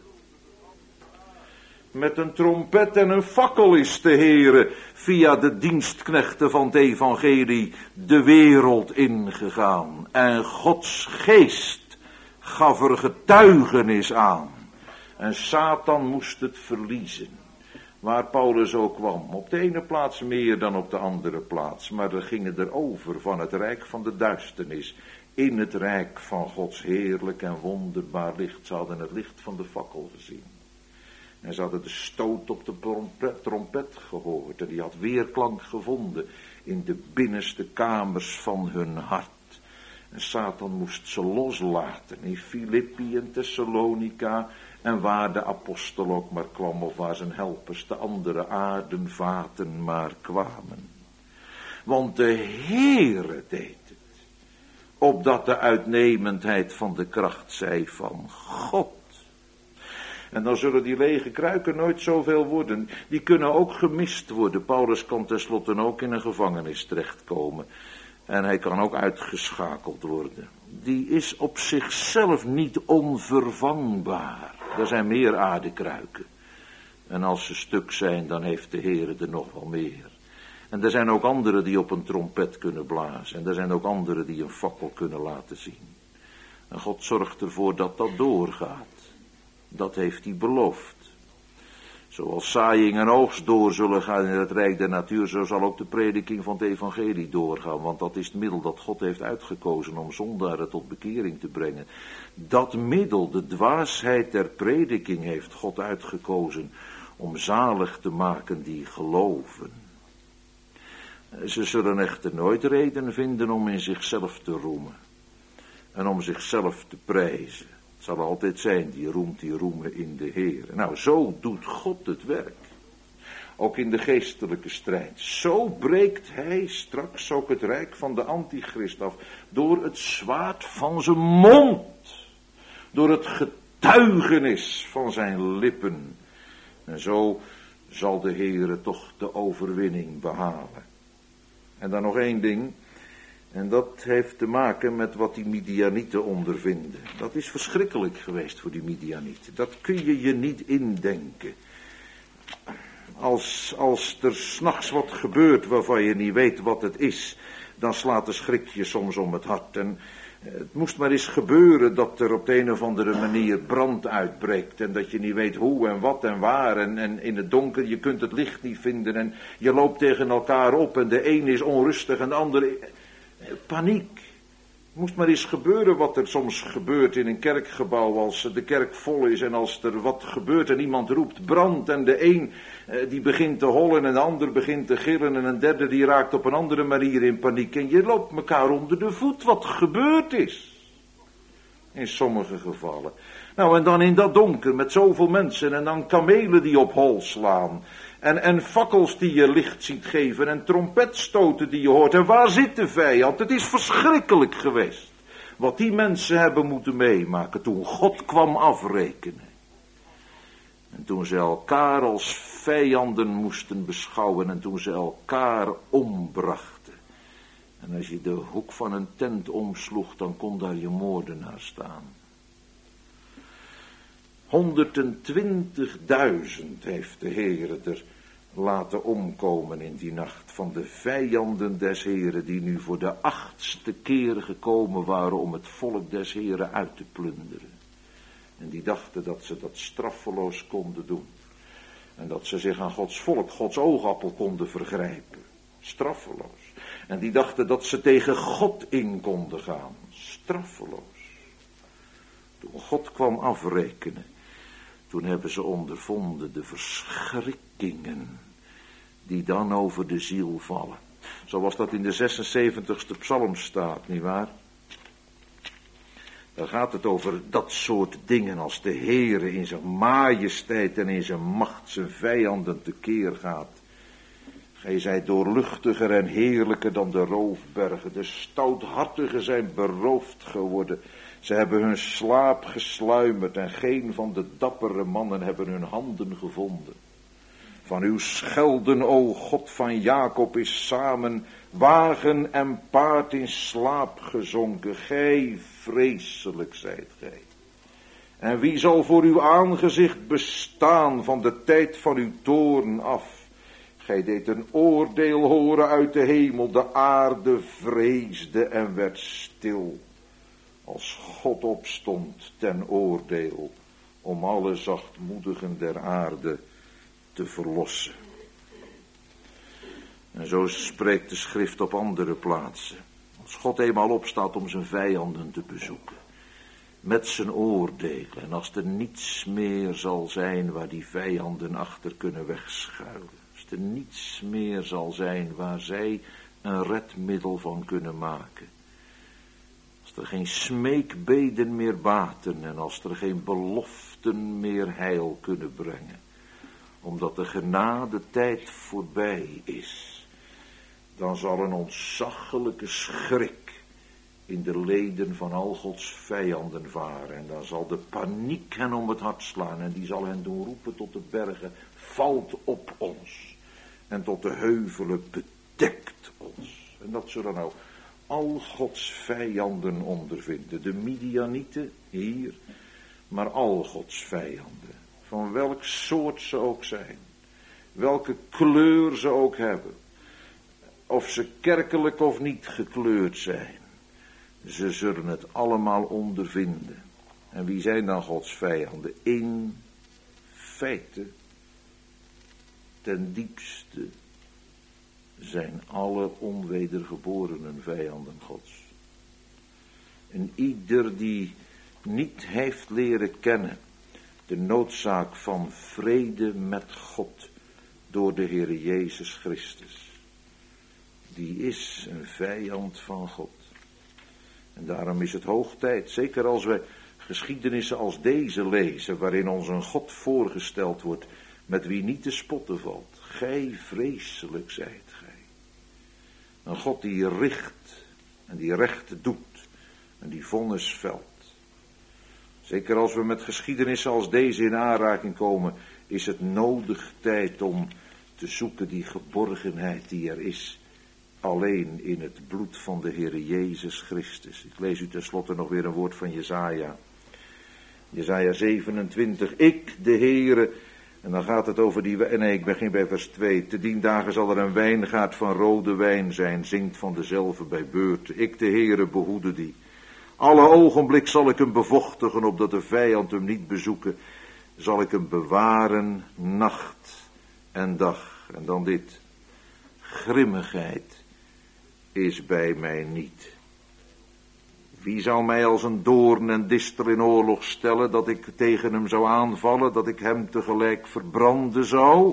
Met een trompet en een fakkel is de Heere via de dienstknechten van het evangelie de wereld ingegaan. En Gods geest gaf er getuigenis aan. En Satan moest het verliezen. Waar Paulus ook kwam. Op de ene plaats meer dan op de andere plaats. Maar er gingen er over van het rijk van de duisternis. In het rijk van Gods heerlijk en wonderbaar licht. Ze hadden het licht van de fakkel gezien. En ze hadden de stoot op de trompet gehoord. En die had weerklank gevonden in de binnenste kamers van hun hart. En Satan moest ze loslaten in Filippi en Thessalonica. En waar de apostel ook maar kwam, of waar zijn helpers, de andere aardenvaten maar kwamen. Want de Heere deed het, opdat de uitnemendheid van de kracht zij van God. En dan zullen die lege kruiken nooit zoveel worden. Die kunnen ook gemist worden. Paulus kan tenslotte ook in een gevangenis terechtkomen. En hij kan ook uitgeschakeld worden. Die is op zichzelf niet onvervangbaar. Er zijn meer aardekruiken. En als ze stuk zijn, dan heeft de Heer er nog wel meer. En er zijn ook anderen die op een trompet kunnen blazen. En er zijn ook anderen die een fakkel kunnen laten zien. En God zorgt ervoor dat dat doorgaat. Dat heeft hij beloofd. Zoals zaaiing en oogst door zullen gaan in het rijk der natuur, zo zal ook de prediking van het evangelie doorgaan. Want dat is het middel dat God heeft uitgekozen om zondaren tot bekering te brengen. Dat middel, de dwaasheid der prediking, heeft God uitgekozen om zalig te maken die geloven. Ze zullen echter nooit reden vinden om in zichzelf te roemen. En om zichzelf te prijzen. Het zal altijd zijn, die roemen in de Heer. Nou, zo doet God het werk. Ook in de geestelijke strijd. Zo breekt hij straks ook het rijk van de antichrist af. Door het zwaard van zijn mond. Door het getuigenis van zijn lippen. En zo zal de Heer toch de overwinning behalen. En dan nog één ding. En dat heeft te maken met wat die Midianieten ondervinden. Dat is verschrikkelijk geweest voor die Midianieten. Dat kun je je niet indenken. Als er 's nachts wat gebeurt waarvan je niet weet wat het is, dan slaat de schrik je soms om het hart. En het moest maar eens gebeuren dat er op de een of andere manier brand uitbreekt. En dat je niet weet hoe en wat en waar. En in het donker, je kunt het licht niet vinden. En je loopt tegen elkaar op en de een is onrustig en de andere... Paniek. Het moest maar eens gebeuren wat er soms gebeurt in een kerkgebouw als de kerk vol is en als er wat gebeurt en iemand roept brand en de een die begint te hollen en de ander begint te gillen en een derde die raakt op een andere manier in paniek en je loopt elkaar onder de voet wat gebeurd is. In sommige gevallen. Nou en dan in dat donker met zoveel mensen en dan kamelen die op hol slaan. En fakkels die je licht ziet geven en trompetstoten die je hoort. En waar zit de vijand? Het is verschrikkelijk geweest. Wat die mensen hebben moeten meemaken toen God kwam afrekenen. En toen ze elkaar als vijanden moesten beschouwen en toen ze elkaar ombrachten. En als je de hoek van een tent omsloeg, dan kon daar je moordenaar staan. 120.000 heeft de Heere er laten omkomen in die nacht van de vijanden des Heeren die nu voor de 8e keer gekomen waren om het volk des Heeren uit te plunderen. En die dachten dat ze dat straffeloos konden doen. En dat ze zich aan Gods volk, Gods oogappel konden vergrijpen. Straffeloos. En die dachten dat ze tegen God in konden gaan. Straffeloos. Toen God kwam afrekenen. Toen hebben ze ondervonden de verschrikkingen die dan over de ziel vallen. Zoals dat in de 76e psalm staat, nietwaar? Daar gaat het over dat soort dingen als de Heere in zijn majesteit en in zijn macht zijn vijanden tekeer gaat. Gij zijt doorluchtiger en heerlijker dan de roofbergen. De stouthartigen zijn beroofd geworden. Ze hebben hun slaap gesluimerd en geen van de dappere mannen hebben hun handen gevonden. Van uw schelden, o God van Jacob, is samen wagen en paard in slaap gezonken. Gij vreselijk zijt gij. En wie zal voor uw aangezicht bestaan van de tijd van uw toorn af? Gij deed een oordeel horen uit de hemel, de aarde vreesde en werd stil. Als God opstond ten oordeel om alle zachtmoedigen der aarde te verlossen. En zo spreekt de schrift op andere plaatsen. Als God eenmaal opstaat om zijn vijanden te bezoeken. Met zijn oordelen. En als er niets meer zal zijn waar die vijanden achter kunnen wegschuilen. Als er niets meer zal zijn waar zij een redmiddel van kunnen maken. Als er geen smeekbeden meer baten en als er geen beloften meer heil kunnen brengen. Omdat de genadetijd voorbij is. Dan zal een ontzaglijke schrik in de leden van al Gods vijanden varen. En dan zal de paniek hen om het hart slaan en die zal hen doen roepen tot de bergen, valt op ons. En tot de heuvelen, bedekt ons. En dat zullen nou al Gods vijanden ondervinden. De Midianieten hier, maar al Gods vijanden. Van welk soort ze ook zijn. Welke kleur ze ook hebben. Of ze kerkelijk of niet gekleurd zijn. Ze zullen het allemaal ondervinden. En wie zijn dan Gods vijanden? In feite, ten diepste, zijn alle onwedergeborenen vijanden Gods. En ieder die niet heeft leren kennen de noodzaak van vrede met God door de Heere Jezus Christus, die is een vijand van God. En daarom is het hoog tijd, zeker als we geschiedenissen als deze lezen, waarin ons een God voorgesteld wordt, met wie niet te spotten valt. Gij vreselijk zijt gij. Een God die richt en die recht doet en die vonnis velt. Zeker als we met geschiedenissen als deze in aanraking komen, is het nodig tijd om te zoeken die geborgenheid die er is. Alleen in het bloed van de Heere Jezus Christus. Ik lees u tenslotte nog weer een woord van Jesaja. Jesaja 27. Ik, de Heere. En dan gaat het over die... Nee, ik begin bij vers 2. Te dien dagen zal er een wijngaard van rode wijn zijn. Zingt van dezelfde bij beurten. Ik, de Heere, behoede die. Alle ogenblik zal ik hem bevochtigen, opdat de vijand hem niet bezoeken. Zal ik hem bewaren, nacht en dag. En dan dit. Grimmigheid is bij mij niet. Wie zou mij als een doorn en dister in oorlog stellen, dat ik tegen hem zou aanvallen, dat ik hem tegelijk verbranden zou?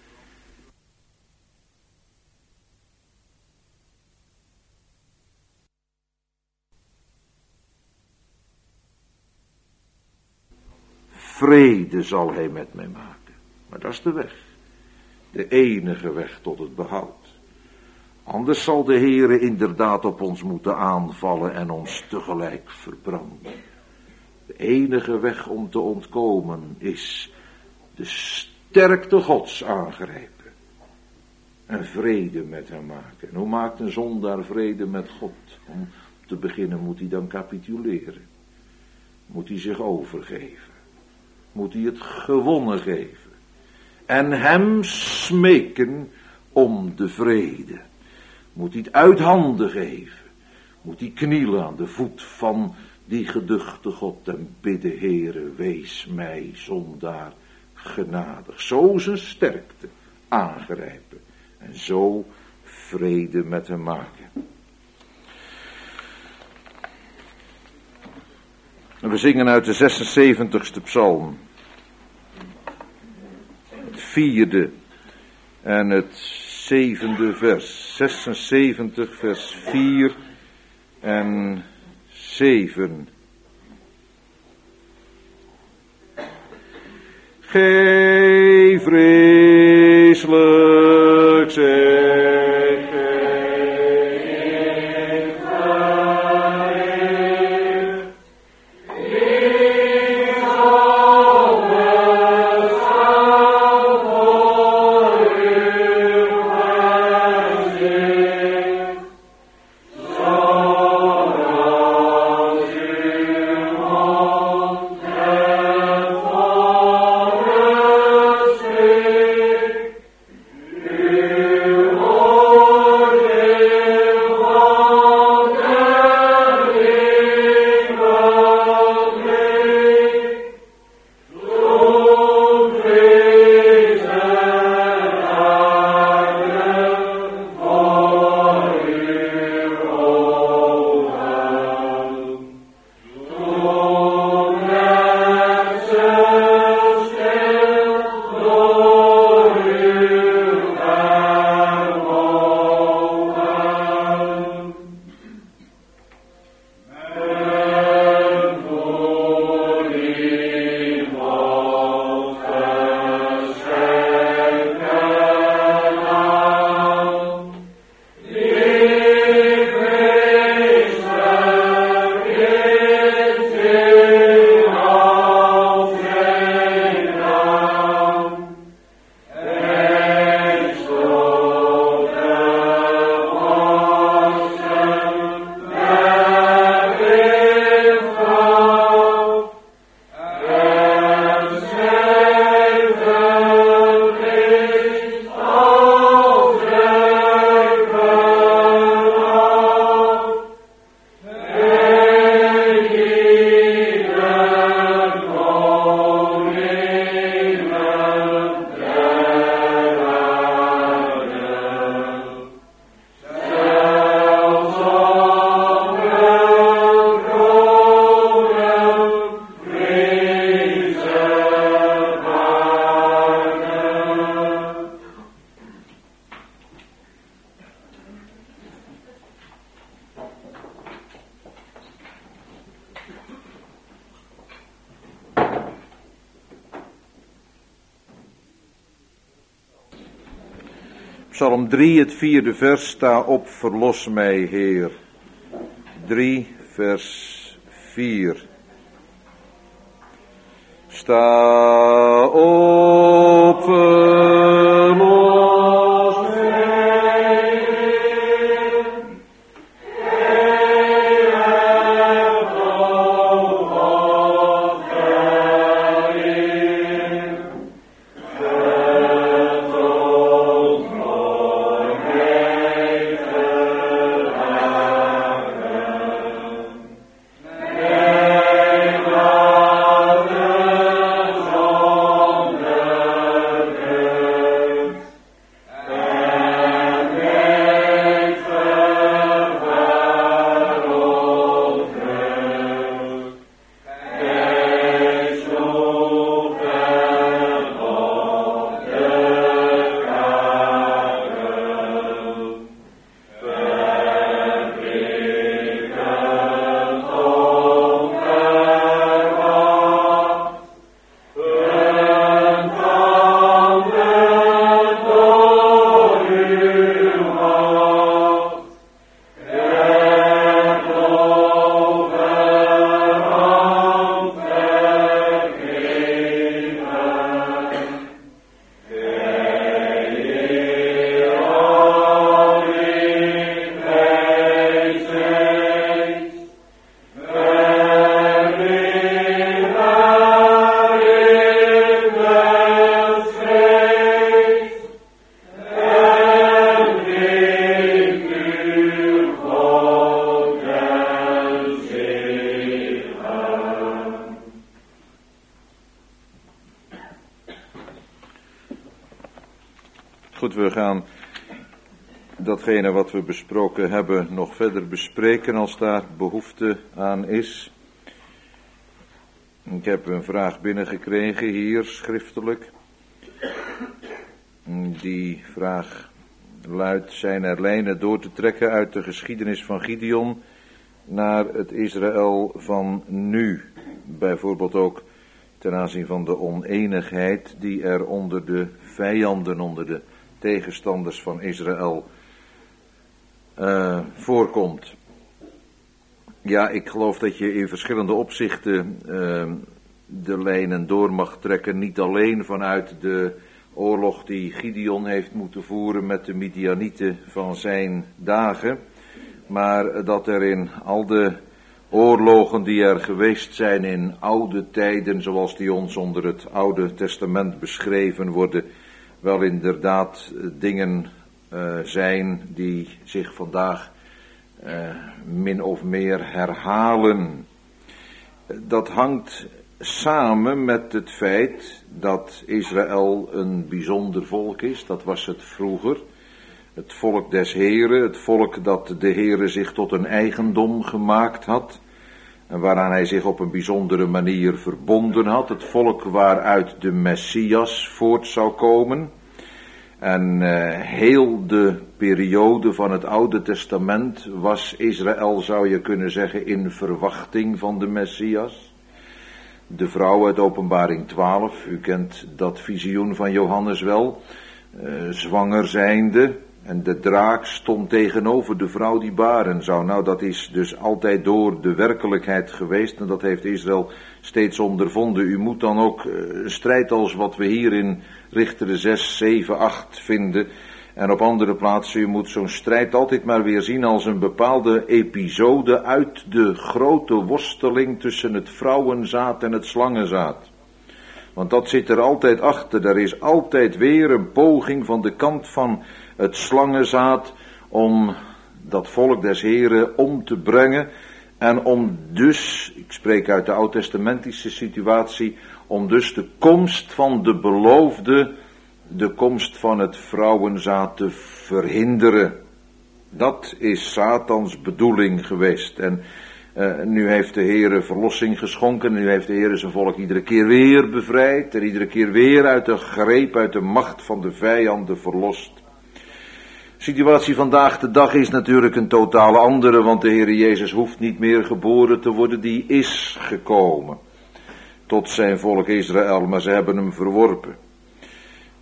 Vrede zal hij met mij maken. Maar dat is de weg. De enige weg tot het behoud. Anders zal de Heere inderdaad op ons moeten aanvallen en ons tegelijk verbranden. De enige weg om te ontkomen is de sterkte Gods aangrijpen. En vrede met hem maken. En hoe maakt een zondaar vrede met God? Om te beginnen moet hij dan capituleren. Moet hij zich overgeven. Moet hij het gewonnen geven. En hem smeken om de vrede. Moet hij het uit handen geven. Moet hij knielen aan de voet van die geduchte God en bidden, Heere, wees mij zondaar genadig. Zo zijn sterkte aangrijpen. En zo vrede met hem maken. En we zingen uit de 76ste psalm. Het 4e en het 7e vers. 76 vers 4 en 7. Gij vreselijk zijt gij. Hey! Psalm 3, het 4e vers, sta op, verlos mij, Heer. 3, vers 4. Sta op, verlos mij, Heer. Gij hebt al wat daarin. Het ons nooit mee te raken. Wij laten zonder kunst en wij vervaren onrust. Gij sloegen op de kaken, verblikkend onverwacht, veranderd door uw macht. Werd overhand vergeven. Gij Heer, allicht mij zijt, verminnaar in den strijd, en in uw God en zegen. Goed, we gaan datgene wat we besproken hebben nog verder bespreken als daar behoefte aan is. Ik heb een vraag binnengekregen hier schriftelijk. Die vraag luidt: zijn er lijnen door te trekken uit de geschiedenis van Gideon naar het Israël van nu? Bijvoorbeeld ook ten aanzien van de oneenigheid die er onder de vijanden, onder de tegenstanders van Israël voorkomt. Ja, ik geloof dat je in verschillende opzichten de lijnen door mag trekken. Niet alleen vanuit de oorlog die Gideon heeft moeten voeren met de Midianieten van zijn dagen, maar dat er in al de oorlogen die er geweest zijn in oude tijden, zoals die ons onder het Oude Testament beschreven worden, wel inderdaad dingen zijn die zich vandaag min of meer herhalen. Dat hangt samen met het feit dat Israël een bijzonder volk is. Dat was het vroeger. Het volk des Heren, het volk dat de Heere zich tot een eigendom gemaakt had. En waaraan hij zich op een bijzondere manier verbonden had. Het volk waaruit de Messias voort zou komen. En heel de periode van het Oude Testament was Israël, zou je kunnen zeggen, in verwachting van de Messias. De vrouw uit Openbaring 12, u kent dat visioen van Johannes wel, zwanger zijnde. En de draak stond tegenover de vrouw die baren zou. Nou, dat is dus altijd door de werkelijkheid geweest. En dat heeft Israël steeds ondervonden. U moet dan ook een strijd als wat we hier in Richteren 6, 7, 8 vinden. En op andere plaatsen, u moet zo'n strijd altijd maar weer zien als een bepaalde episode uit de grote worsteling tussen het vrouwenzaad en het slangenzaad. Want dat zit er altijd achter. Er is altijd weer een poging van de kant van het slangenzaad om dat volk des Heren om te brengen. En om dus, ik spreek uit de oud-testamentische situatie, om dus de komst van de beloofde, de komst van het vrouwenzaad te verhinderen. Dat is Satans bedoeling geweest. En nu heeft de Heere verlossing geschonken. Nu heeft de Heere zijn volk iedere keer weer bevrijd. En iedere keer weer uit de greep, uit de macht van de vijanden verlost. De situatie vandaag de dag is natuurlijk een totaal andere. Want de Heere Jezus hoeft niet meer geboren te worden. Die is gekomen tot zijn volk Israël. Maar ze hebben hem verworpen.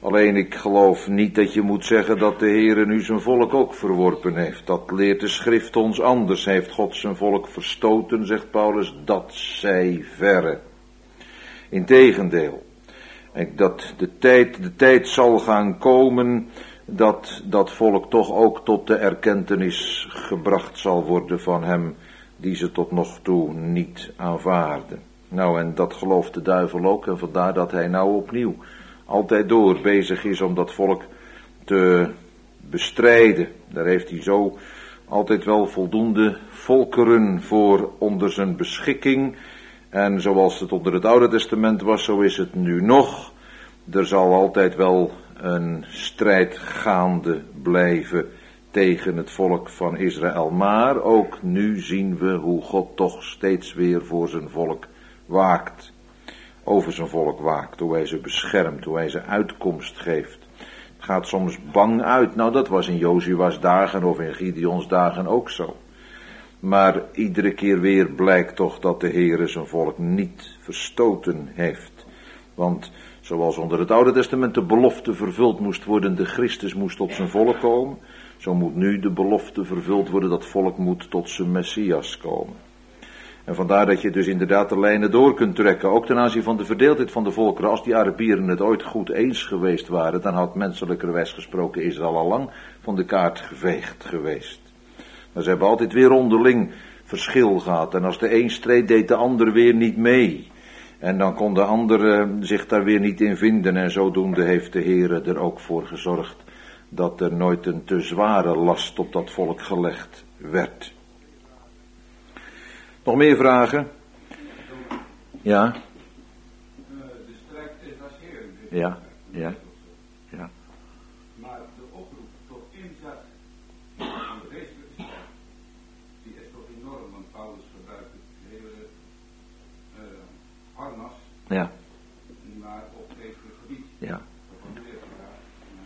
Alleen ik geloof niet dat je moet zeggen dat de Heere nu zijn volk ook verworpen heeft. Dat leert de schrift ons anders. Heeft God zijn volk verstoten, zegt Paulus, dat zij verre. Integendeel. Dat de tijd zal gaan komen dat dat volk toch ook tot de erkentenis gebracht zal worden van hem die ze tot nog toe niet aanvaarden. Nou, en dat gelooft de duivel ook, en vandaar dat hij nou opnieuw altijd door bezig is om dat volk te bestrijden. Daar heeft hij zo altijd wel voldoende volkeren voor onder zijn beschikking. En zoals het onder het Oude Testament was, zo is het nu nog. Er zal altijd wel een strijd gaande blijven tegen het volk van Israël. Maar ook nu zien we hoe God toch steeds weer voor zijn volk waakt. Over zijn volk waakt, hoe hij ze beschermt, hoe hij ze uitkomst geeft. Het gaat soms bang uit. Nou, dat was in Jozua's dagen of in Gideons dagen ook zo. Maar iedere keer weer blijkt toch dat de Heere zijn volk niet verstoten heeft. Want zoals onder het Oude Testament de belofte vervuld moest worden, de Christus moest tot zijn volk komen, zo moet nu de belofte vervuld worden, dat volk moet tot zijn Messias komen. En vandaar dat je dus inderdaad de lijnen door kunt trekken, ook ten aanzien van de verdeeldheid van de volkeren. Als die Arabieren het ooit goed eens geweest waren, dan had menselijkerwijs gesproken Israël al lang van de kaart geveegd geweest. Maar ze hebben altijd weer onderling verschil gehad. En als de een streed, deed de ander weer niet mee. En dan kon de ander zich daar weer niet in vinden. En zodoende heeft de Heere er ook voor gezorgd dat er nooit een te zware last op dat volk gelegd werd. Nog meer vragen? Ja? De strijd is als Heer. Ja. Maar de oproep tot inzet van de geestelijke strijd, die is toch enorm, want Paulus gebruikt het hele harnas, Ja. maar op geestelijk gebied. Ja. Dat is weer vraag.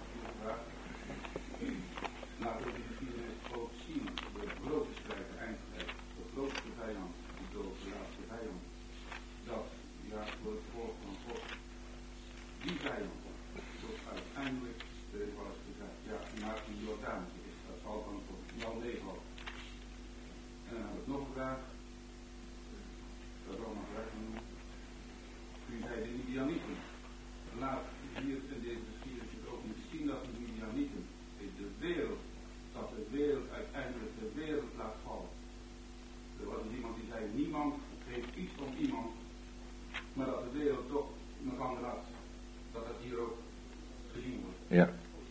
Laten we die geschiedenis ook zien, de grote strijd, de eindstrijd, de grootste vijand, die dood, de laatste vijand, dat, ja, voor het volk van God, die vijand, tot uiteindelijk, was gezegd, ja, naar die Jordaanse is, dat zal dan tot wel meevallen. En dan heb ik nog een vraag, dat zal nog recht noemen. U zei de Midianieten. Laat hier in deze geschiedenis ook niet zien dat de Midianieten in de wereld, dat de wereld uiteindelijk de wereld laat vallen. Er was iemand die zei, niemand heeft iets om iemand, maar dat de wereld toch nog aan laat, dat het hier ook gezien wordt. Ja.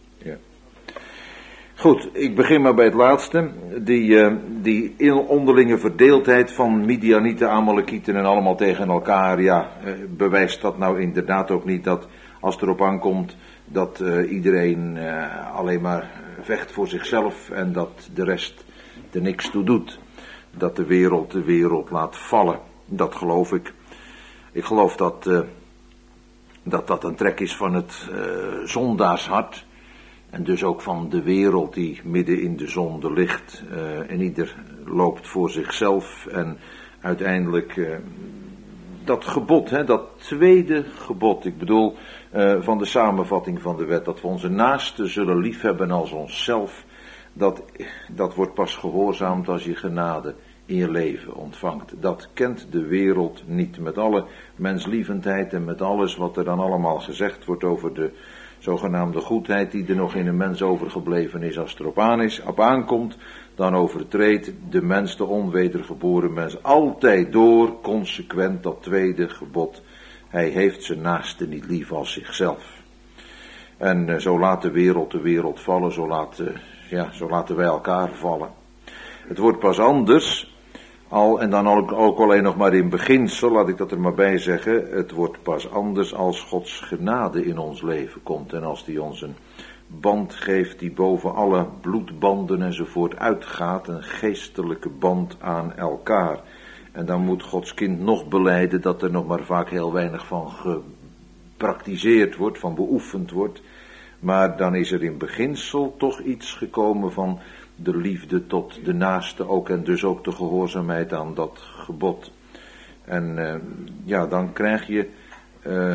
Goed, ik begin maar bij het laatste. Die onderlinge verdeeldheid van Midianieten, Amalekieten en allemaal tegen elkaar, ja, bewijst dat nou inderdaad ook niet dat als het erop aankomt dat iedereen alleen maar vecht voor zichzelf en dat de rest er niks toe doet. Dat de wereld laat vallen. Dat geloof ik. Ik geloof dat een trek is van het zondaarshart. En dus ook van de wereld die midden in de zonde ligt. En ieder loopt voor zichzelf. En uiteindelijk dat gebod, dat tweede gebod. Ik bedoel van de samenvatting van de wet. Dat we onze naasten zullen liefhebben als onszelf. Dat wordt pas gehoorzaamd als je genade in je leven ontvangt. Dat kent de wereld niet. Met alle menslievendheid en met alles wat er dan allemaal gezegd wordt over de zogenaamde goedheid die er nog in een mens overgebleven is. Als het erop aankomt, dan overtreedt de mens, de onwedergeboren mens, altijd door consequent dat tweede gebod. Hij heeft zijn naaste niet lief als zichzelf. En zo laat de wereld vallen, zo laten wij elkaar vallen. Het wordt pas anders, en dan ook alleen nog maar in beginsel, laat ik dat er maar bij zeggen, het wordt pas anders als Gods genade in ons leven komt en als die ons een band geeft die boven alle bloedbanden enzovoort uitgaat, een geestelijke band aan elkaar. En dan moet Gods kind nog belijden dat er nog maar vaak heel weinig van gepraktiseerd wordt, van beoefend wordt. Maar dan is er in beginsel toch iets gekomen van de liefde tot de naaste ook en dus ook de gehoorzaamheid aan dat gebod. En dan krijg je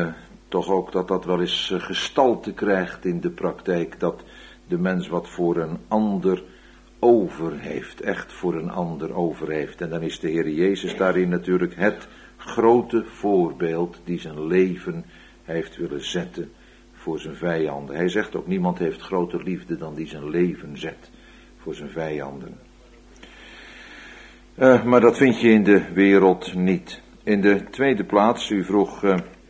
toch ook dat dat wel eens gestalte krijgt in de praktijk, dat de mens wat voor een ander over heeft, echt voor een ander over heeft. En dan is de Heer Jezus daarin natuurlijk het grote voorbeeld die zijn leven heeft willen zetten voor zijn vijanden. Hij zegt ook, niemand heeft groter liefde dan die zijn leven zet voor zijn vijanden. Maar dat vind je in de wereld niet. In de tweede plaats, u vroeg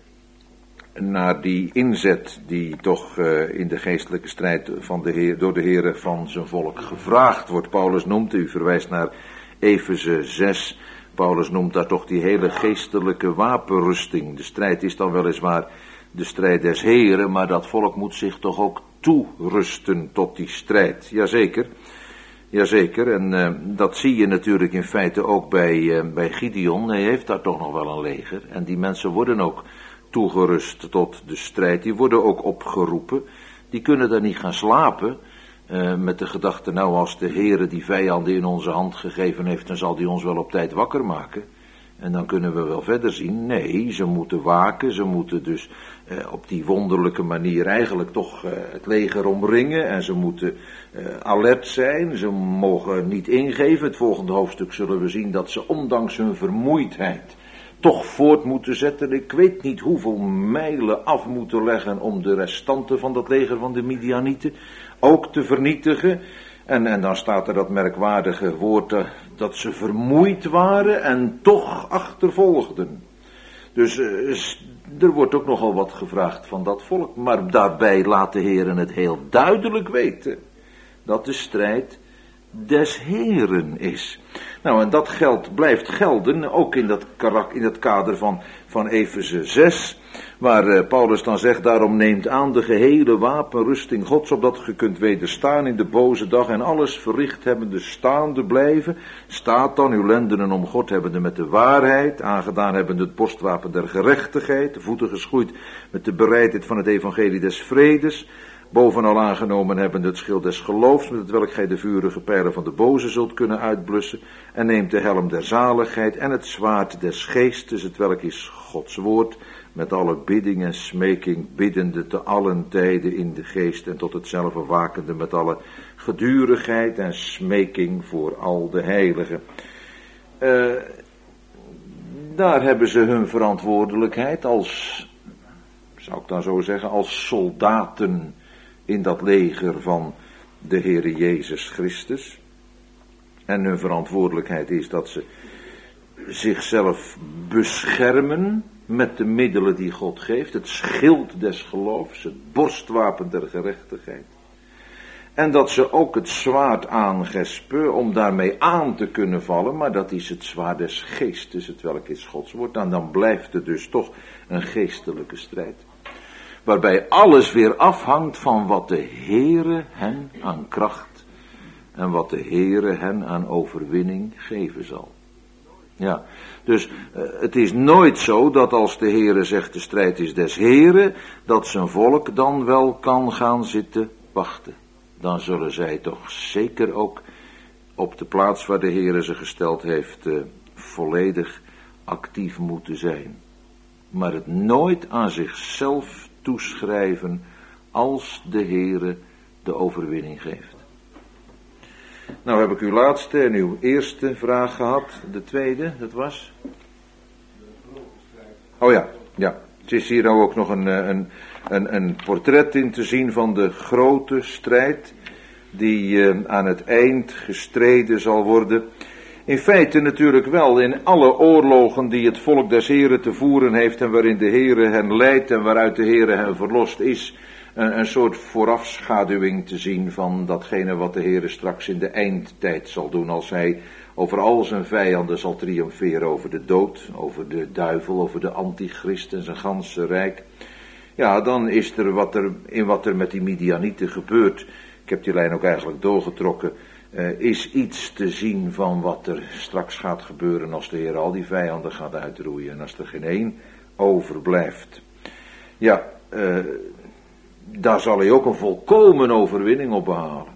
naar die inzet die toch in de geestelijke strijd van de Heer, door de Heer van zijn volk gevraagd wordt. Paulus noemt, u verwijst naar Efeze 6, Paulus noemt daar toch die hele geestelijke wapenrusting. De strijd is dan weliswaar de strijd des Heren, maar dat volk moet zich toch ook toerusten tot die strijd. Jazeker. Jazeker, en dat zie je natuurlijk in feite ook bij Gideon. Hij heeft daar toch nog wel een leger. En die mensen worden ook toegerust tot de strijd. Die worden ook opgeroepen. Die kunnen daar niet gaan slapen met de gedachte, nou als de Heere die vijanden in onze hand gegeven heeft, dan zal die ons wel op tijd wakker maken. En dan kunnen we wel verder zien. Nee, ze moeten waken, ze moeten dus op die wonderlijke manier eigenlijk toch het leger omringen. En ze moeten alert zijn, ze mogen niet ingeven. Het volgende hoofdstuk zullen we zien dat ze ondanks hun vermoeidheid toch voort moeten zetten. Ik weet niet hoeveel mijlen af moeten leggen om de restanten van dat leger van de Midianieten ook te vernietigen. En dan staat er dat merkwaardige woord dat ze vermoeid waren en toch achtervolgden. Dus er wordt ook nogal wat gevraagd van dat volk. Maar daarbij laat de Heer het heel duidelijk weten dat de strijd des Heeren is. Nou, en dat blijft gelden, ook in dat kader van Efeze 6, waar Paulus dan zegt, daarom neemt aan de gehele wapenrusting Gods, opdat ge kunt wederstaan in de boze dag en alles verricht hebbende staande blijven. Staat dan uw lendenen omgord hebbende met de waarheid, aangedaan hebbende het borstwapen der gerechtigheid, de voeten geschoeid met de bereidheid van het evangelie des vredes, bovenal aangenomen hebbende het schild des geloofs, met hetwelk gij de vurige pijlen van de boze zult kunnen uitblussen, en neemt de helm der zaligheid en het zwaard des geestes, hetwelk is Gods woord, met alle bidding en smeking, biddende te allen tijden in de geest en tot hetzelfde wakende met alle gedurigheid en smeking voor al de heiligen. Daar hebben ze hun verantwoordelijkheid als, zou ik dan zo zeggen, als soldaten in dat leger van de Heere Jezus Christus. En hun verantwoordelijkheid is dat ze zichzelf beschermen met de middelen die God geeft. Het schild des geloofs, het borstwapen der gerechtigheid. En dat ze ook het zwaard aangespen om daarmee aan te kunnen vallen, maar dat is het zwaard des geestes, hetwelk is Gods woord. En dan blijft het dus toch een geestelijke strijd. Waarbij alles weer afhangt van wat de Heere hen aan kracht en wat de Heere hen aan overwinning geven zal. Ja, dus het is nooit zo dat als de Heere zegt de strijd is des Heeren, dat zijn volk dan wel kan gaan zitten wachten. Dan zullen zij toch zeker ook op de plaats waar de Heere ze gesteld heeft volledig actief moeten zijn. Maar het nooit aan zichzelf toeschrijven als de Heere de overwinning geeft. Nou heb ik uw laatste en uw eerste vraag gehad. De tweede, dat was? Oh ja. Het is hier nou ook nog een portret in te zien van de grote strijd die aan het eind gestreden zal worden. In feite natuurlijk wel in alle oorlogen die het volk des Heren te voeren heeft en waarin de Heere hen leidt en waaruit de Heere hen verlost is, een soort voorafschaduwing te zien van datgene wat de Heere straks in de eindtijd zal doen als hij over al zijn vijanden zal triomferen, over de dood, over de duivel, over de antichrist en zijn ganse rijk. Ja, dan is er wat er met die Midianieten gebeurt. Ik heb die lijn ook eigenlijk doorgetrokken. Is iets te zien van wat er straks gaat gebeuren als de Heer al die vijanden gaat uitroeien en als er geen één overblijft. Ja, daar zal hij ook een volkomen overwinning op behalen.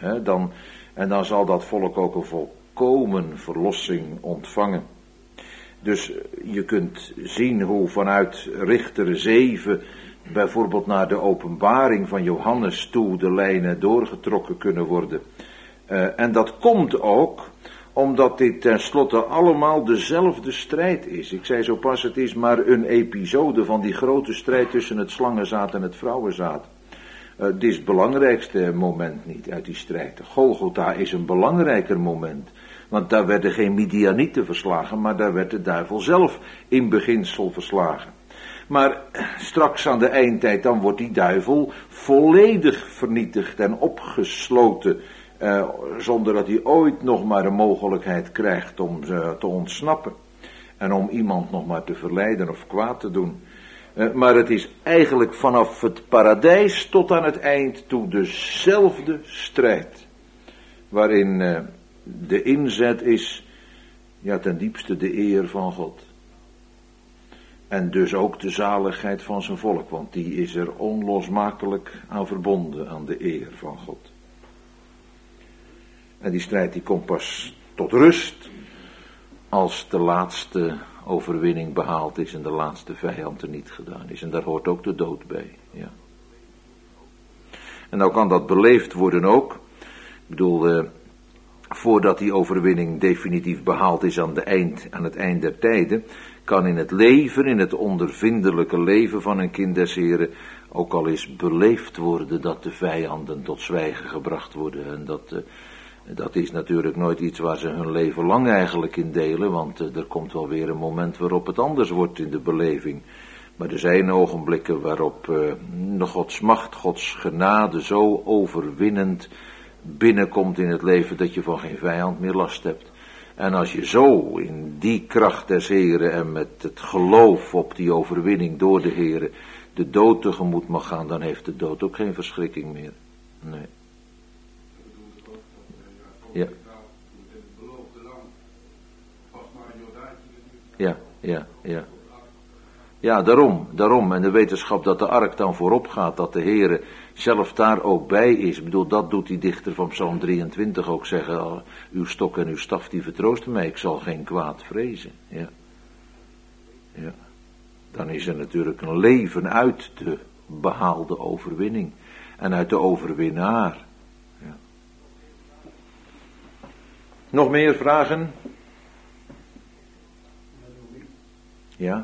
En dan zal dat volk ook een volkomen verlossing ontvangen. Dus je kunt zien hoe vanuit Richter 7 bijvoorbeeld naar de openbaring van Johannes toe de lijnen doorgetrokken kunnen worden. En dat komt ook omdat dit tenslotte allemaal dezelfde strijd is. Ik zei zo pas, het is maar een episode van die grote strijd tussen het slangenzaad en het vrouwenzaad. Dit is het belangrijkste moment niet uit die strijd. Golgotha is een belangrijker moment. Want daar werden geen Midianieten verslagen, maar daar werd de duivel zelf in beginsel verslagen. Maar straks aan de eindtijd, dan wordt die duivel volledig vernietigd en opgesloten. Zonder dat hij ooit nog maar een mogelijkheid krijgt om te ontsnappen. En om iemand nog maar te verleiden of kwaad te doen. Maar het is eigenlijk vanaf het paradijs tot aan het eind toe dezelfde strijd. Waarin de inzet is, ja, ten diepste de eer van God. En dus ook de zaligheid van zijn volk, want die is er onlosmakelijk aan verbonden, aan de eer van God. En die strijd die komt pas tot rust als de laatste overwinning behaald is en de laatste vijand er niet gedaan is. En daar hoort ook de dood bij. Ja. En nou kan dat beleefd worden ook. Ik bedoel, voordat die overwinning definitief behaald is aan het eind der tijden, kan in het leven, in het ondervindelijke leven van een kind des Heren, ook al eens beleefd worden dat de vijanden tot zwijgen gebracht worden. En dat is natuurlijk nooit iets waar ze hun leven lang eigenlijk in delen, want er komt wel weer een moment waarop het anders wordt in de beleving. Maar er zijn ogenblikken waarop Gods macht, Gods genade zo overwinnend binnenkomt in het leven dat je van geen vijand meer last hebt. En als je zo in die kracht des Heren en met het geloof op die overwinning door de Heren de dood tegemoet mag gaan, dan heeft de dood ook geen verschrikking meer. Nee. Ja. Ja. Ja, daarom. En de wetenschap dat de ark dan voorop gaat, dat de Heere zelf daar ook bij is. Ik bedoel, dat doet die dichter van Psalm 23 ook zeggen. Uw stok en uw staf die vertroosten mij, ik zal geen kwaad vrezen. Ja. Dan is er natuurlijk een leven uit de behaalde overwinning. En uit de overwinnaar. Ja. Nog meer vragen? Ja?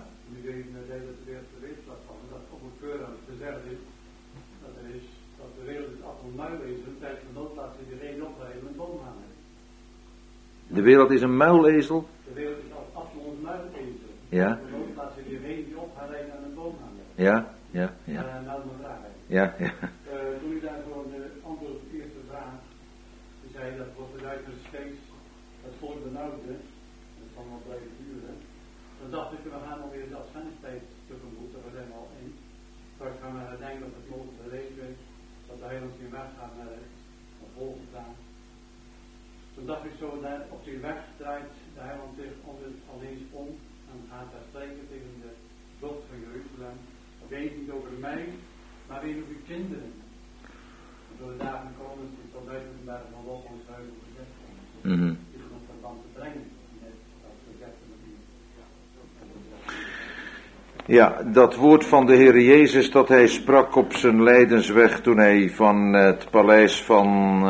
De wereld is een muilezel? De wereld is als afgelopen muilezel. Ja. De nood laat ze die regen die op haar regen aan een boom hangen. Ja. Nou mijn vraag. Ja. Toen u daarvoor de antwoord op de eerste vraag, u zei dat wordt de duizend steeds het volk benauwde, dat kan wel blijven duren. Dan dacht ik, we gaan alweer de adventstijd tegemoet, we zijn al in. Straks gaan we denken dat het mogen lezen, dat de heiland weer weg gaat naar de volgende dag. Toen dacht ik zo, op die weg draait de heiland zich alleen om en gaat daar spreken tegen de dochter van Jeruzalem. Wees niet over mij, maar wees over uw kinderen. En door de dagen komen ze tot buiten de berg van Lot ons huis op gezet komen. Die is nog verband te brengen. Ja, dat woord van de Heer Jezus dat hij sprak op zijn lijdensweg toen hij van het paleis van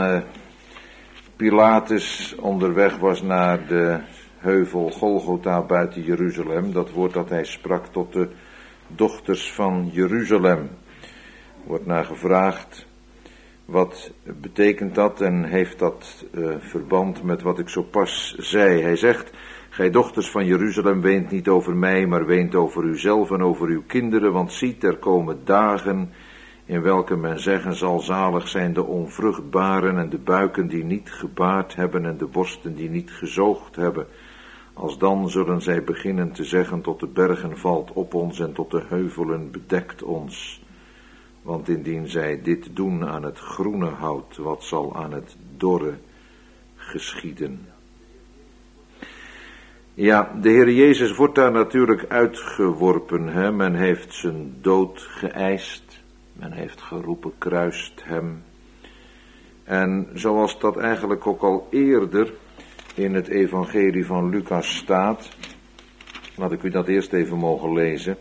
Pilatus onderweg was naar de heuvel Golgotha buiten Jeruzalem. Dat woord dat hij sprak tot de dochters van Jeruzalem. Wordt naar gevraagd, wat betekent dat en heeft dat verband met wat ik zo pas zei. Hij zegt, gij dochters van Jeruzalem, weent niet over mij, maar weent over uzelf en over uw kinderen, want ziet, er komen dagen in welke men zeggen zal, zalig zijn de onvruchtbaren en de buiken die niet gebaard hebben en de borsten die niet gezoogd hebben. Alsdan zullen zij beginnen te zeggen, tot de bergen valt op ons en tot de heuvelen bedekt ons. Want indien zij dit doen aan het groene hout, wat zal aan het dorre geschieden? Ja, de Heer Jezus wordt daar natuurlijk uitgeworpen. Hè? Men heeft zijn dood geëist. Men heeft geroepen, kruist hem. En zoals dat eigenlijk ook al eerder in het evangelie van Lucas staat, Laat ik u dat eerst even mogen lezen.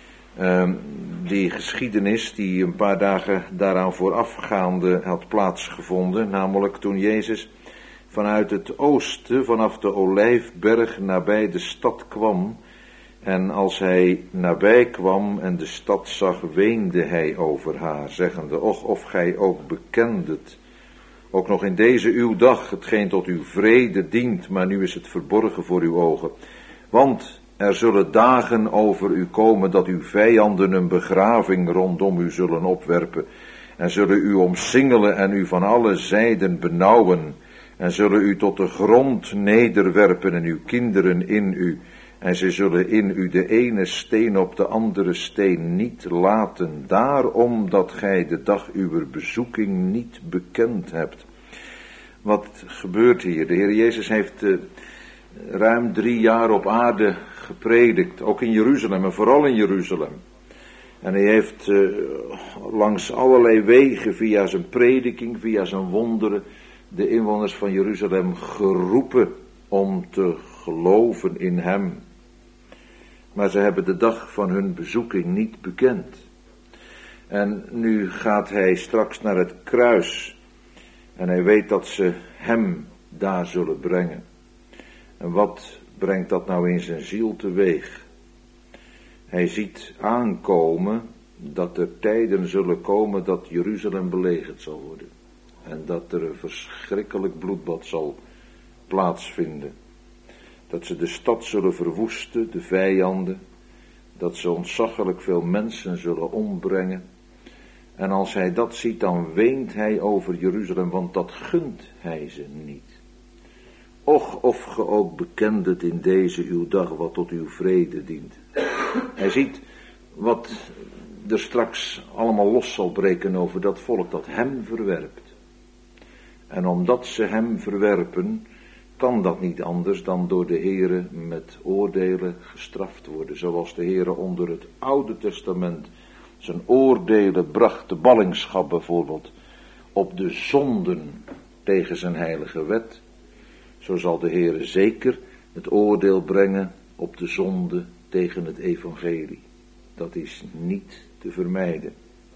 Die geschiedenis die een paar dagen daaraan voorafgaande had plaatsgevonden, namelijk toen Jezus vanuit het oosten, vanaf de Olijfberg nabij de stad kwam. En als hij nabij kwam en de stad zag, weende hij over haar, zeggende: Och, of gij ook bekendet, ook nog in deze uw dag, hetgeen tot uw vrede dient, maar nu is het verborgen voor uw ogen. Want er zullen dagen over u komen dat uw vijanden een begraving rondom u zullen opwerpen, en zullen u omsingelen en u van alle zijden benauwen, en zullen u tot de grond nederwerpen en uw kinderen in u, en ze zullen in u de ene steen op de andere steen niet laten, daarom dat gij de dag uwer bezoeking niet bekend hebt. Wat gebeurt hier? De Heer Jezus heeft ruim 3 jaar op aarde gepredikt, ook in Jeruzalem en vooral in Jeruzalem. En hij heeft langs allerlei wegen, via zijn prediking, via zijn wonderen, de inwoners van Jeruzalem geroepen om te geloven in hem. Maar ze hebben de dag van hun bezoeking niet bekend. En nu gaat hij straks naar het kruis. En hij weet dat ze hem daar zullen brengen. En wat brengt dat nou in zijn ziel teweeg? Hij ziet aankomen dat er tijden zullen komen dat Jeruzalem belegerd zal worden. En dat er een verschrikkelijk bloedbad zal plaatsvinden. Dat ze de stad zullen verwoesten, de vijanden. Dat ze ontzaglijk veel mensen zullen ombrengen. En als hij dat ziet, dan weent hij over Jeruzalem, want dat gunt hij ze niet. Och, of ge ook bekendet in deze uw dag wat tot uw vrede dient. Hij ziet wat er straks allemaal los zal breken over dat volk dat hem verwerpt. En omdat ze hem verwerpen, kan dat niet anders dan door de Heere met oordelen gestraft worden. Zoals de Heere onder het Oude Testament zijn oordelen bracht, de ballingschap bijvoorbeeld, op de zonden tegen zijn heilige wet. Zo zal de Heere zeker het oordeel brengen op de zonde tegen het evangelie. Dat is niet te vermijden.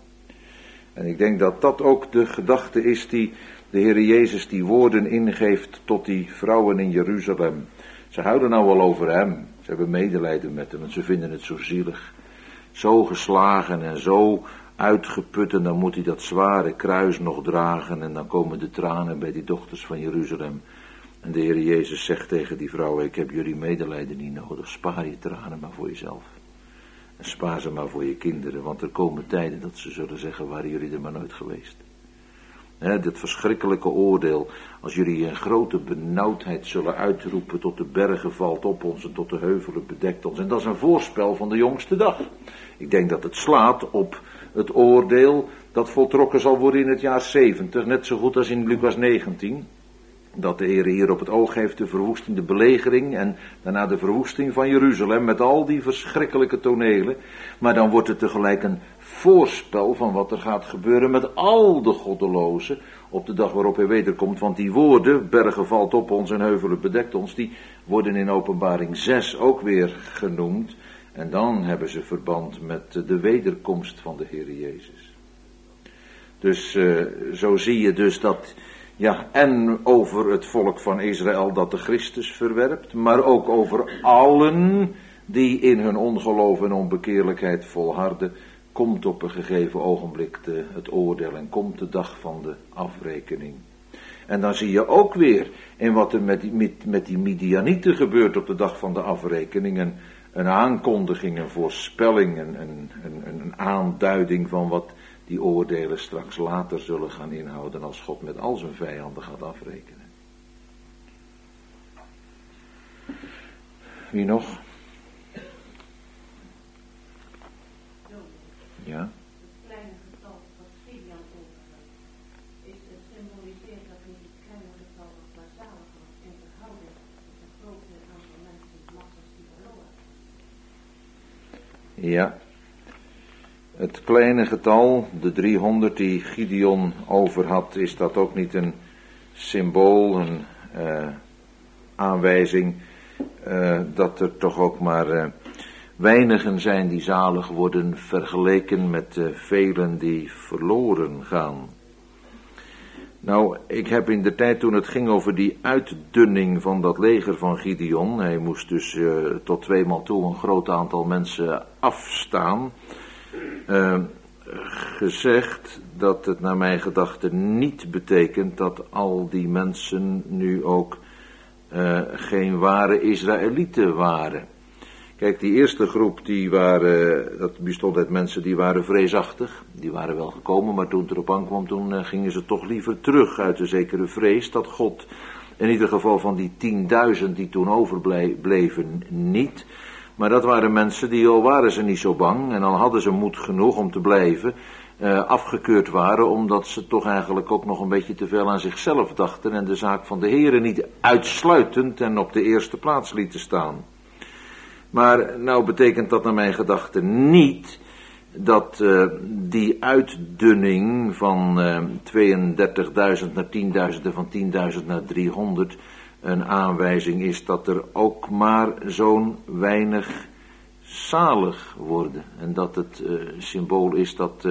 En ik denk dat dat ook de gedachte is die de Heere Jezus die woorden ingeeft tot die vrouwen in Jeruzalem. Ze houden nou wel over hem. Ze hebben medelijden met hem en ze vinden het zo zielig. Zo geslagen en zo uitgeput en dan moet hij dat zware kruis nog dragen en dan komen de tranen bij die dochters van Jeruzalem. En de Heere Jezus zegt tegen die vrouwen: ik heb jullie medelijden niet nodig, spaar je tranen maar voor jezelf. En spaar ze maar voor je kinderen, want er komen tijden dat ze zullen zeggen: waren jullie er maar nooit geweest. Dit verschrikkelijke oordeel, als jullie een grote benauwdheid zullen uitroepen, tot de bergen valt op ons en tot de heuvelen bedekt ons. En dat is een voorspel van de jongste dag. Ik denk dat het slaat op het oordeel dat voltrokken zal worden in het jaar 70, net zo goed als in Lucas 19. Dat de Heer hier op het oog heeft de verwoesting, de belegering en daarna de verwoesting van Jeruzalem met al die verschrikkelijke tonelen. Maar dan wordt het tegelijk een voorspel van wat er gaat gebeuren met al de goddelozen op de dag waarop hij wederkomt. Want die woorden, bergen valt op ons en heuvelen bedekt ons, die worden in Openbaring 6 ook weer genoemd. En dan hebben ze verband met de wederkomst van de Heer Jezus. Dus zo zie je dus dat, ja, en over het volk van Israël dat de Christus verwerpt, maar ook over allen die in hun ongeloof en onbekeerlijkheid volharden, komt op een gegeven ogenblik het oordeel en komt de dag van de afrekening. En dan zie je ook weer in wat er met die Midianieten gebeurt op de dag van de afrekening, een aankondiging, een voorspelling, een aanduiding van wat die oordelen straks later zullen gaan inhouden als God met al zijn vijanden gaat afrekenen. Wie nog? Ja? Het kleine getal wat Gideon overhoudt, het symboliseert dat niet het kleine getal wat zalig was in verhouding met het grote aantal mensen, massas die verloren. Ja. Het kleine getal, de 300 die Gideon over had, is dat ook niet een symbool, een aanwijzing dat er toch ook maar weinigen zijn die zalig worden vergeleken met velen die verloren gaan. Nou, ik heb in de tijd toen het ging over die uitdunning van dat leger van Gideon, hij moest dus tot 2 maal toe een groot aantal mensen afstaan, gezegd dat het naar mijn gedachte niet betekent dat al die mensen nu ook geen ware Israëlieten waren. Kijk, die eerste groep, dat bestond uit mensen die waren vreesachtig. Die waren wel gekomen, maar toen het erop aankwam, toen gingen ze toch liever terug uit een zekere vrees dat God, in ieder geval van die 10.000 die toen overbleven, niet. Maar dat waren mensen die, al waren ze niet zo bang en al hadden ze moed genoeg om te blijven, afgekeurd waren, omdat ze toch eigenlijk ook nog een beetje te veel aan zichzelf dachten en de zaak van de Heere niet uitsluitend en op de eerste plaats lieten staan. Maar nou betekent dat naar mijn gedachte niet dat die uitdunning van 32.000 naar 10.000 en van 10.000 naar 300 een aanwijzing is dat er ook maar zo'n weinig zalig worden. En dat het symbool is dat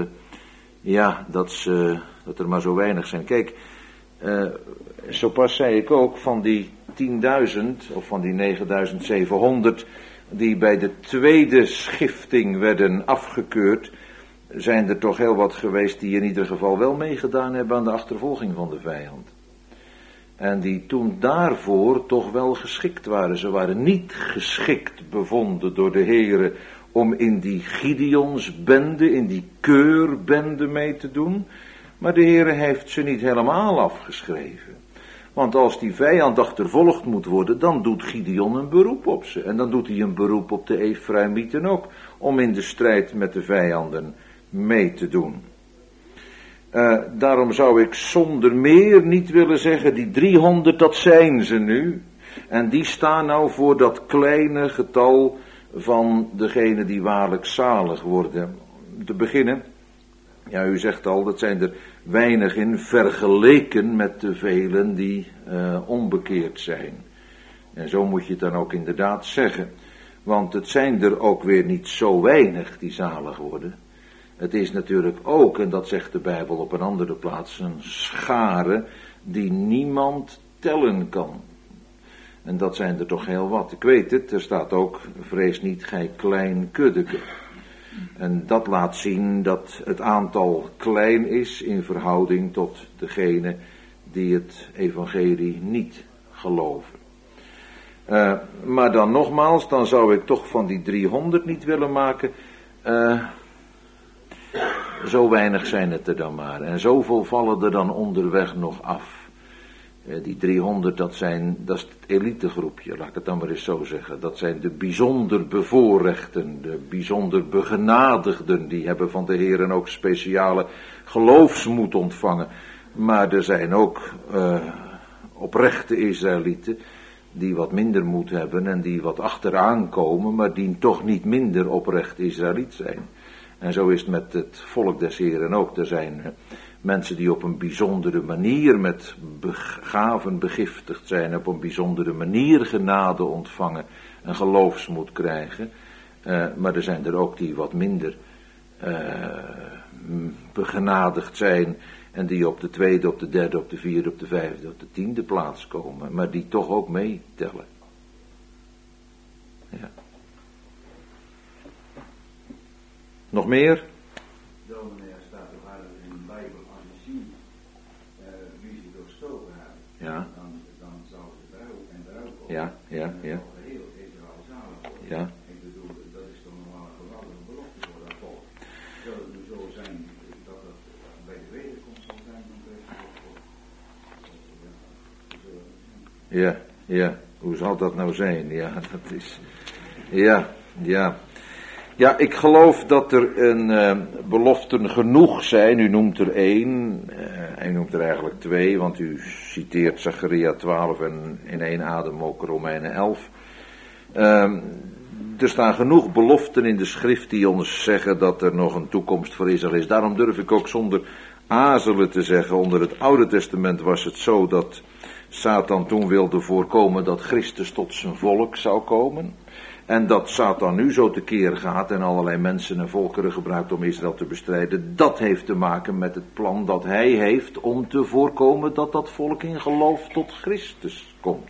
er maar zo weinig zijn. Kijk, zo pas zei ik ook van die 10.000 of van die 9.700... die bij de tweede schifting werden afgekeurd, zijn er toch heel wat geweest die in ieder geval wel meegedaan hebben aan de achtervolging van de vijand. En die toen daarvoor toch wel geschikt waren. Ze waren niet geschikt bevonden door de Heere om in die Gideonsbende, in die keurbende mee te doen. Maar de Heere heeft ze niet helemaal afgeschreven. Want als die vijand achtervolgd moet worden, dan doet Gideon een beroep op ze. En dan doet hij een beroep op de Efraïmieten ook, om in de strijd met de vijanden mee te doen. Daarom zou ik zonder meer niet willen zeggen, die 300, dat zijn ze nu. En die staan nou voor dat kleine getal van degenen die waarlijk zalig worden. Te beginnen, ja, u zegt al, dat zijn er weinig in vergeleken met de velen die onbekeerd zijn. En zo moet je het dan ook inderdaad zeggen. Want het zijn er ook weer niet zo weinig die zalig worden. Het is natuurlijk ook, en dat zegt de Bijbel op een andere plaats, een schare die niemand tellen kan. En dat zijn er toch heel wat. Ik weet het, er staat ook, vrees niet gij klein kuddeke. En dat laat zien dat het aantal klein is in verhouding tot degene die het evangelie niet geloven. Maar dan nogmaals, dan zou ik toch van die 300 niet willen maken. Zo weinig zijn het er dan maar. En zoveel vallen er dan onderweg nog af. Die 300, dat is het elitegroepje, laat ik het dan maar eens zo zeggen. Dat zijn de bijzonder bevoorrechten, de bijzonder begenadigden. Die hebben van de Heeren ook speciale geloofsmoed ontvangen. Maar er zijn ook oprechte Israëlieten die wat minder moed hebben en die wat achteraan komen, maar die toch niet minder oprecht Israëliet zijn. En zo is het met het volk des Heeren ook. Er zijn mensen die op een bijzondere manier met gaven begiftigd zijn, op een bijzondere manier genade ontvangen en geloofsmoed krijgen. Maar er zijn er ook die wat minder begenadigd zijn en die op de tweede, op de derde, op de vierde, op de vijfde, op de 10e plaats komen, maar die toch ook meetellen. Ja. Nog meer? Dominee, staat er harder in de Bijbel, als je ziet wie ze doorstoken hebben, Ja. dan zou ze berouw en berouw komen. Ja. En dan heel Israël zalig worden. Ja. Ik bedoel, dat is toch nog wel een geweldige belofte voor dat volk. Zou het nu zo zijn dat het bij de wederkomst zal zijn van Christus? Ja, hoe zal dat nou zijn? Ja, dat is... Ja, ik geloof dat er beloften genoeg zijn. U noemt er 1, hij noemt er eigenlijk 2, want u citeert Zacharia 12 en in 1 adem ook Romeinen 11. Er staan genoeg beloften in de schrift die ons zeggen dat er nog een toekomst voor Israël is. Daarom durf ik ook zonder aarzelen te zeggen, onder het Oude Testament was het zo dat Satan toen wilde voorkomen dat Christus tot zijn volk zou komen. En dat Satan nu zo tekeer gaat en allerlei mensen en volkeren gebruikt om Israël te bestrijden. Dat heeft te maken met het plan dat hij heeft om te voorkomen dat dat volk in geloof tot Christus komt.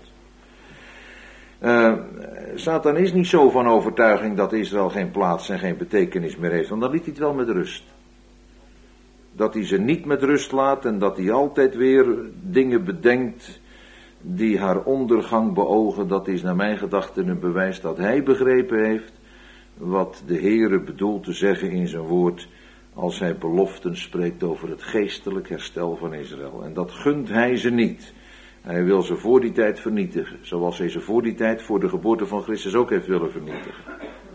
Satan is niet zo van overtuiging dat Israël geen plaats en geen betekenis meer heeft. Want dan liet hij het wel met rust. Dat hij ze niet met rust laat en dat hij altijd weer dingen bedenkt die haar ondergang beogen. Dat is naar mijn gedachten een bewijs dat hij begrepen heeft wat de Heere bedoelt te zeggen in zijn woord als hij beloften spreekt over het geestelijk herstel van Israël. En dat gunt hij ze niet. Hij wil ze voor die tijd vernietigen, zoals hij ze voor die tijd voor de geboorte van Christus ook heeft willen vernietigen.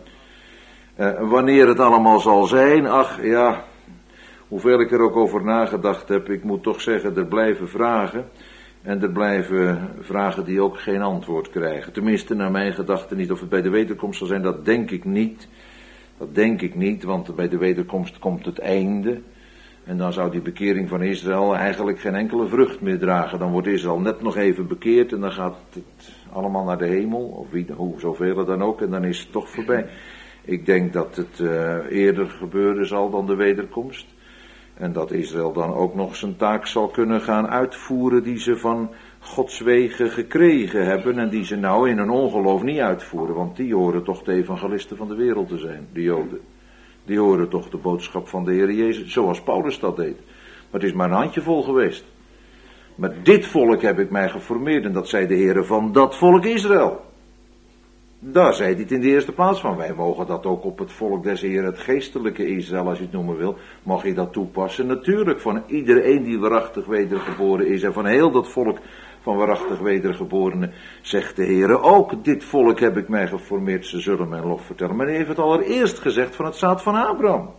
Wanneer het allemaal zal zijn, ach ja, hoeveel ik er ook over nagedacht heb, ik moet toch zeggen, er blijven vragen. En er blijven vragen die ook geen antwoord krijgen. Tenminste, naar mijn gedachten niet. Of het bij de wederkomst zal zijn, dat denk ik niet. Dat denk ik niet, want bij de wederkomst komt het einde. En dan zou die bekering van Israël eigenlijk geen enkele vrucht meer dragen. Dan wordt Israël net nog even bekeerd en dan gaat het allemaal naar de hemel. Of hoe zoveel dan ook. En dan is het toch voorbij. Ik denk dat het eerder gebeuren zal dan de wederkomst. En dat Israël dan ook nog zijn taak zal kunnen gaan uitvoeren die ze van Gods wegen gekregen hebben. En die ze nou in hun ongeloof niet uitvoeren. Want die horen toch de evangelisten van de wereld te zijn, de Joden. Die horen toch de boodschap van de Heer Jezus, zoals Paulus dat deed. Maar het is maar een handjevol geweest. Maar dit volk heb ik mij geformeerd en dat zei de Heer van dat volk Israël. Daar zei hij het in de eerste plaats van. Wij mogen dat ook op het volk des Heeren, het geestelijke Israël, als je het noemen wil, mag je dat toepassen. Natuurlijk, van iedereen die waarachtig wedergeboren is en van heel dat volk van waarachtig wedergeborenen, zegt de Heere ook, dit volk heb ik mij geformeerd, ze zullen mijn lof vertellen. Maar hij heeft het allereerst gezegd van het zaad van Abraham.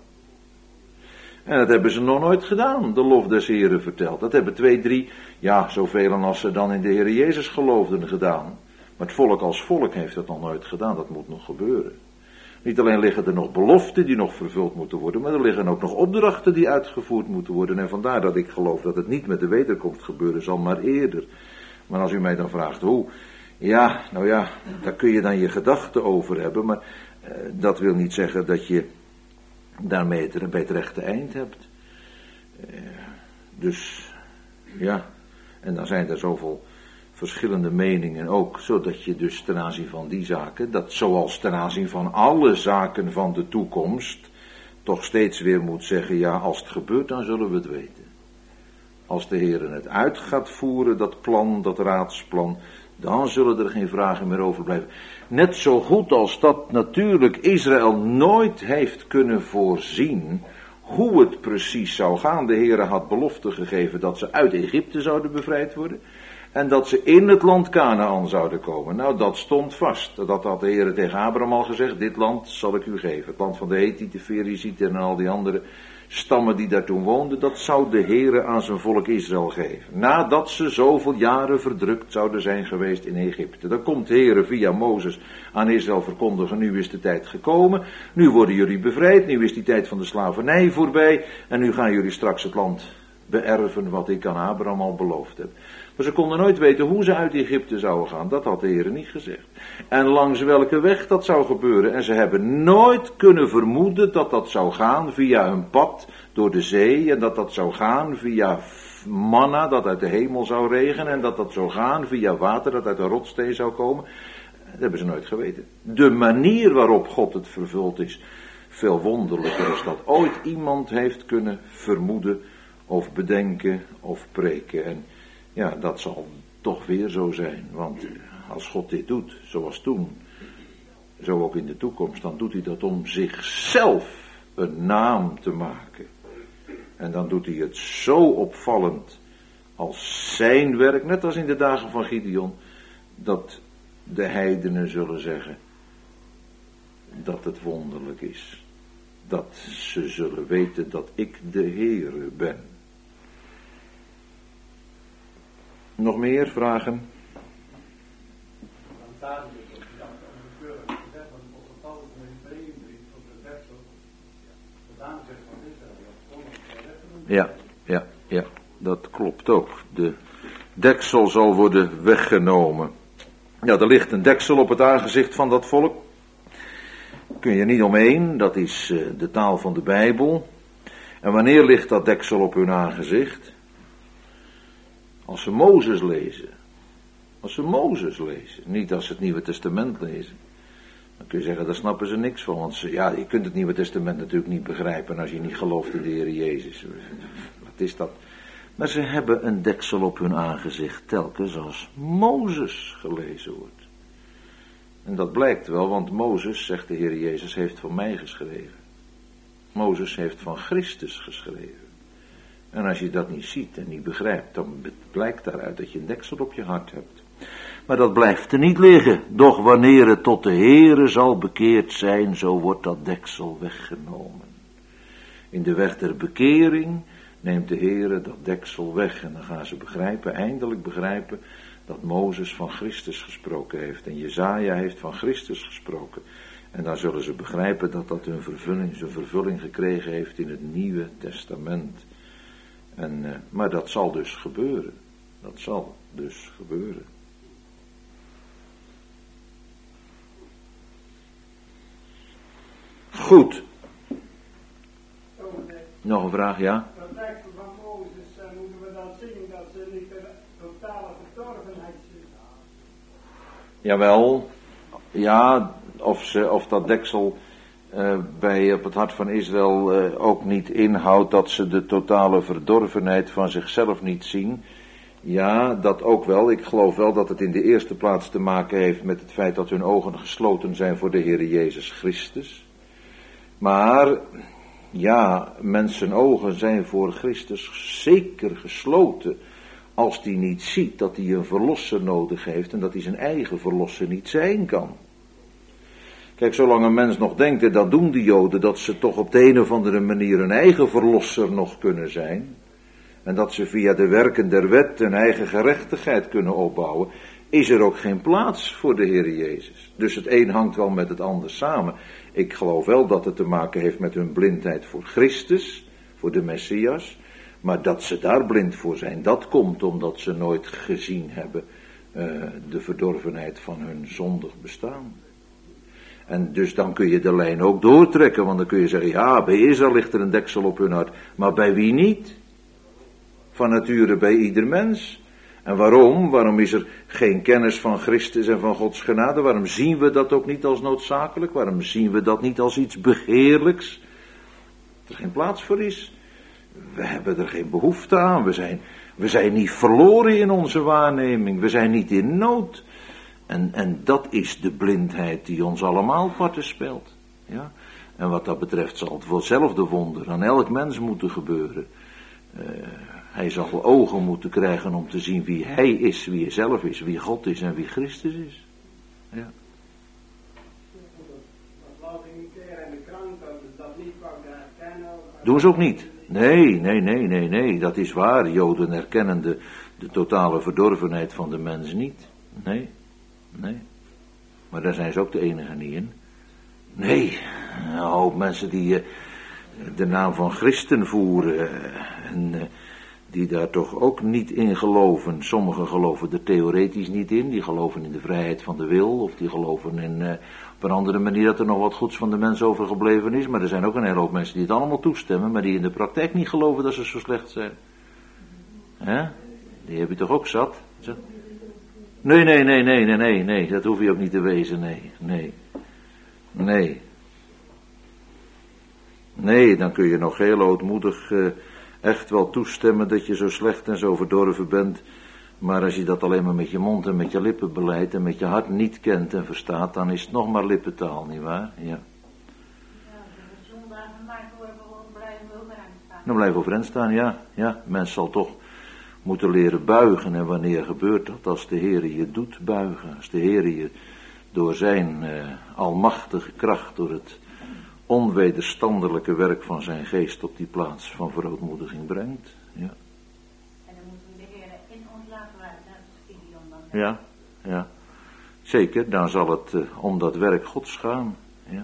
En dat hebben ze nog nooit gedaan, de lof des Heeren verteld. Dat hebben 2, 3, ja, zoveel als ze dan in de Heere Jezus geloofden gedaan. Maar het volk als volk heeft dat nog nooit gedaan, dat moet nog gebeuren. Niet alleen liggen er nog beloften die nog vervuld moeten worden, maar er liggen ook nog opdrachten die uitgevoerd moeten worden. En vandaar dat ik geloof dat het niet met de wederkomst gebeuren zal, maar eerder. Maar als u mij dan vraagt hoe, ja, nou ja, daar kun je dan je gedachten over hebben, maar dat wil niet zeggen dat je daarmee bij het rechte eind hebt. Dus, ja, en dan zijn er zoveel verschillende meningen ook, zodat je dus ten aanzien van die zaken, dat zoals ten aanzien van alle zaken van de toekomst, toch steeds weer moet zeggen, ja, als het gebeurt, dan zullen we het weten. Als de Heer het uit gaat voeren, dat plan, dat raadsplan, dan zullen er geen vragen meer overblijven. Net zo goed als dat natuurlijk Israël nooit heeft kunnen voorzien hoe het precies zou gaan. De Heer had belofte gegeven dat ze uit Egypte zouden bevrijd worden. En dat ze in het land Kanaan zouden komen. Nou, dat stond vast. Dat had de Heer tegen Abraham al gezegd. Dit land zal ik u geven. Het land van de Hethieten, de Ferizieten en al die andere stammen die daar toen woonden. Dat zou de Heer aan zijn volk Israël geven. Nadat ze zoveel jaren verdrukt zouden zijn geweest in Egypte. Dan komt de Heer via Mozes aan Israël verkondigen. Nu is de tijd gekomen. Nu worden jullie bevrijd. Nu is die tijd van de slavernij voorbij. En nu gaan jullie straks het land beërven wat ik aan Abraham al beloofd heb. Maar ze konden nooit weten hoe ze uit Egypte zouden gaan. Dat had de Heer niet gezegd. En langs welke weg dat zou gebeuren. En ze hebben nooit kunnen vermoeden dat dat zou gaan via een pad door de zee. En dat dat zou gaan via manna dat uit de hemel zou regenen. En dat dat zou gaan via water dat uit de rotssteen zou komen. Dat hebben ze nooit geweten. De manier waarop God het vervuld is, veel wonderlijker is dat ooit iemand heeft kunnen vermoeden of bedenken of preken. En ja, dat zal toch weer zo zijn. Want als God dit doet, zoals toen, zo ook in de toekomst, dan doet hij dat om zichzelf een naam te maken. En dan doet hij het zo opvallend als zijn werk, net als in de dagen van Gideon, dat de heidenen zullen zeggen dat het wonderlijk is. Dat ze zullen weten dat ik de Heere ben. Nog meer vragen? Ja, dat klopt ook. deksel zal worden weggenomen. Ja, er ligt een deksel op het aangezicht van dat volk. Kun je niet omheen, dat is de taal van de Bijbel. En wanneer ligt dat deksel op hun aangezicht? Als ze Mozes lezen. Als ze Mozes lezen, niet als ze het Nieuwe Testament lezen. Dan kun je zeggen, daar snappen ze niks van. Want je kunt het Nieuwe Testament natuurlijk niet begrijpen als je niet gelooft in de Heer Jezus. Wat is dat? Maar ze hebben een deksel op hun aangezicht telkens als Mozes gelezen wordt. En dat blijkt wel, want Mozes, zegt de Heer Jezus, heeft van mij geschreven. Mozes heeft van Christus geschreven. En als je dat niet ziet en niet begrijpt, dan blijkt daaruit dat je een deksel op je hart hebt. Maar dat blijft er niet liggen. Doch wanneer het tot de Heere zal bekeerd zijn, zo wordt dat deksel weggenomen. In de weg der bekering neemt de Heere dat deksel weg. En dan gaan ze begrijpen, eindelijk begrijpen, dat Mozes van Christus gesproken heeft. En Jesaja heeft van Christus gesproken. En dan zullen ze begrijpen dat dat zijn vervulling gekregen heeft in het Nieuwe Testament. Maar dat zal dus gebeuren. Dat zal dus gebeuren. Goed. Nog een vraag, ja? Dat deksel van Mozes, moeten we dan zien dat ze niet de totale verdorvenheid zien? Jawel. Ja, of dat deksel op het hart van Israël ook niet inhoudt dat ze de totale verdorvenheid van zichzelf niet zien. Ja, dat ook wel. Ik geloof wel dat het in de eerste plaats te maken heeft met het feit dat hun ogen gesloten zijn voor de Heer Jezus Christus. Maar, ja, mensen ogen zijn voor Christus zeker gesloten als die niet ziet dat hij een verlosser nodig heeft en dat hij zijn eigen verlosser niet zijn kan. Kijk, zolang een mens nog denkt, en dat doen de Joden, dat ze toch op de een of andere manier hun eigen verlosser nog kunnen zijn, en dat ze via de werken der wet hun eigen gerechtigheid kunnen opbouwen, is er ook geen plaats voor de Heer Jezus. Dus het een hangt wel met het ander samen. Ik geloof wel dat het te maken heeft met hun blindheid voor Christus, voor de Messias, maar dat ze daar blind voor zijn, dat komt omdat ze nooit gezien hebben de verdorvenheid van hun zondig bestaan. En dus dan kun je de lijn ook doortrekken, want dan kun je zeggen, ja, bij Israël ligt er een deksel op hun hart, maar bij wie niet? Van nature bij ieder mens. En waarom? Waarom is er geen kennis van Christus en van Gods genade? Waarom zien we dat ook niet als noodzakelijk? Waarom zien we dat niet als iets begeerlijks? Dat er geen plaats voor is. We hebben er geen behoefte aan. We zijn niet verloren in onze waarneming. We zijn niet in nood. En dat is de blindheid die ons allemaal parten speelt. Ja? En wat dat betreft zal het voor hetzelfde wonder aan elk mens moeten gebeuren. Hij zal ogen moeten krijgen om te zien wie hij is, wie hij zelf is, wie God is en wie Christus is. Ja. Dat laat ik niet keer in de krant, dat ze dat niet kan herkennen. Doen ze ook niet. Nee, dat is waar. Joden erkennen de totale verdorvenheid van de mens niet. Nee. Maar daar zijn ze ook de enige niet in. Nee, een hoop mensen die de naam van christen voeren en die daar toch ook niet in geloven. Sommigen geloven er theoretisch niet in, die geloven in de vrijheid van de wil, of die geloven op een andere manier dat er nog wat goeds van de mens overgebleven is. Maar er zijn ook een hele hoop mensen die het allemaal toestemmen, maar die in de praktijk niet geloven dat ze zo slecht zijn. Die heb je toch ook zat? Nee, dat hoef je ook niet te wezen, Nee, dan kun je nog heel ootmoedig echt wel toestemmen dat je zo slecht en zo verdorven bent. Maar als je dat alleen maar met je mond en met je lippen beleidt en met je hart niet kent en verstaat, dan is het nog maar lippentaal, nietwaar? Ja. De zondagen maar blijven overeind staan. Dan blijven overeind staan, ja. Mens zal toch moeten leren buigen. En wanneer gebeurt dat? Als de Heere je doet buigen. Als de Heere je door zijn almachtige kracht, door het onwederstandelijke werk van zijn geest op die plaats van verootmoediging brengt. Ja. En dan moeten we de Heer in ons laten werken, dat is Gideon dan. Ja. Zeker, dan zal het om dat werk Gods gaan. Ja.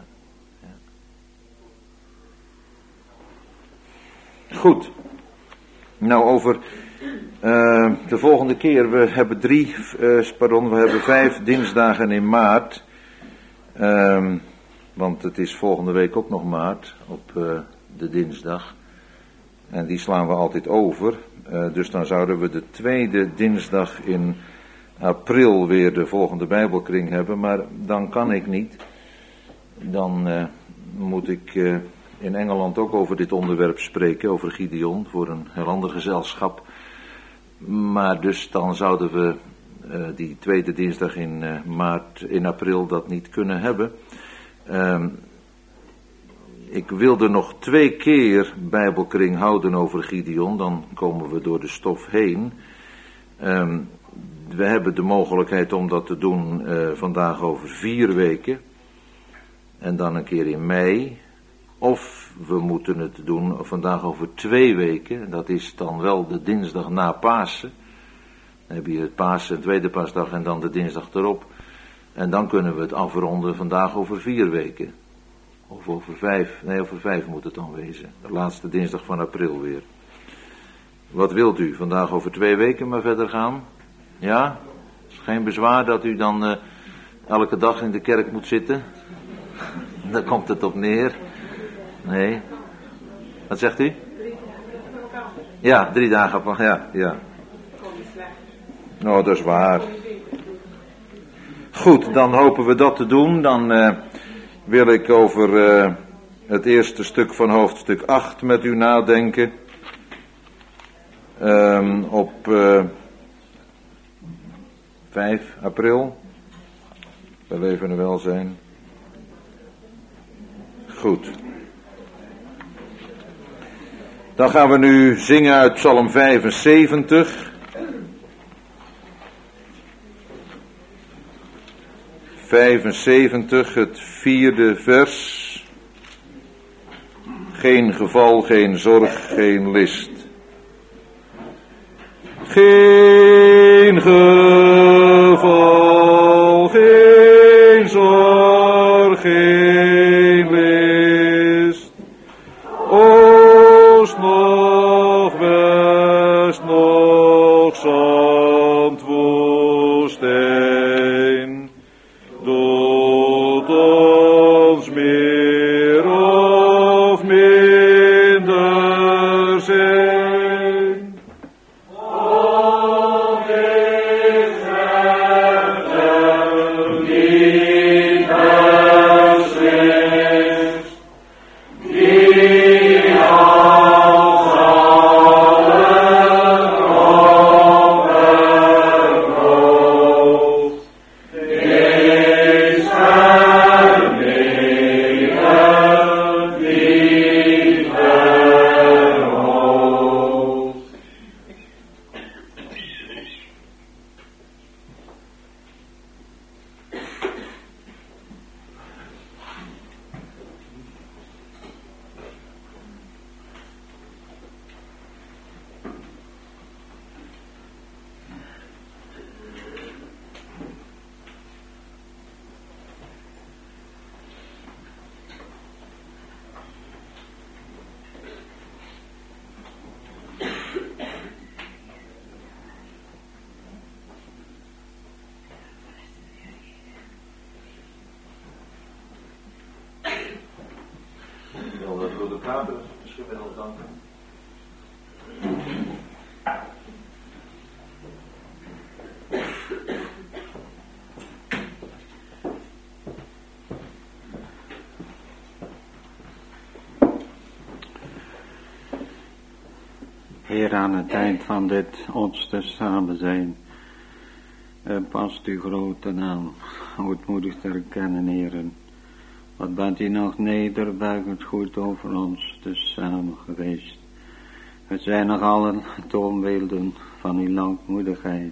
Goed. Nou, over De volgende keer, we hebben 5 dinsdagen in maart. Want het is volgende week ook nog maart, op de dinsdag. En die slaan we altijd over. Dus dan zouden we de 2e dinsdag in april weer de volgende Bijbelkring hebben. Maar dan kan ik niet. Dan moet ik in Engeland ook over dit onderwerp spreken, over Gideon, voor een heel ander gezelschap. Maar dus dan zouden we die 2e dinsdag in april dat niet kunnen hebben. Ik wilde nog 2 keer Bijbelkring houden over Gideon, dan komen we door de stof heen. We hebben de mogelijkheid om dat te doen vandaag over 4 weken. En dan een keer in mei. Of we moeten het doen vandaag over 2 weken. Dat is dan wel de dinsdag na Pasen. Dan heb je het Pasen, tweede paasdag en dan de dinsdag erop. En dan kunnen we het afronden vandaag over 4 weken. Of over 5. Nee, over 5 moet het dan wezen. De laatste dinsdag van april weer. Wat wilt u? Vandaag over 2 weken maar verder gaan? Ja? Is geen bezwaar dat u dan elke dag in de kerk moet zitten? Daar komt het op neer. Nee. Wat zegt u? 3 dagen op vakantie. Ja, 3 dagen op ja. Nou, dat is waar. Goed, dan hopen we dat te doen. Dan wil ik over het eerste stuk van hoofdstuk 8 met u nadenken. Op 5 april. Wel even een welzijn. Goed. Dan gaan we nu zingen uit Psalm 75. 75, het 4e vers. Geen geval, geen zorg, geen list. Geen geval, geen zorg, geen list. Oost nog, west nog, zand, woestijn. Doet ons meer of minder zijn. Heer, aan het eind van dit ons te samen zijn, past uw grote naam ootmoedig te erkennen, heren. Wat bent u nog nederbuigend goed over ons te samen geweest. Het zijn nog allen toonbeelden van uw langmoedigheid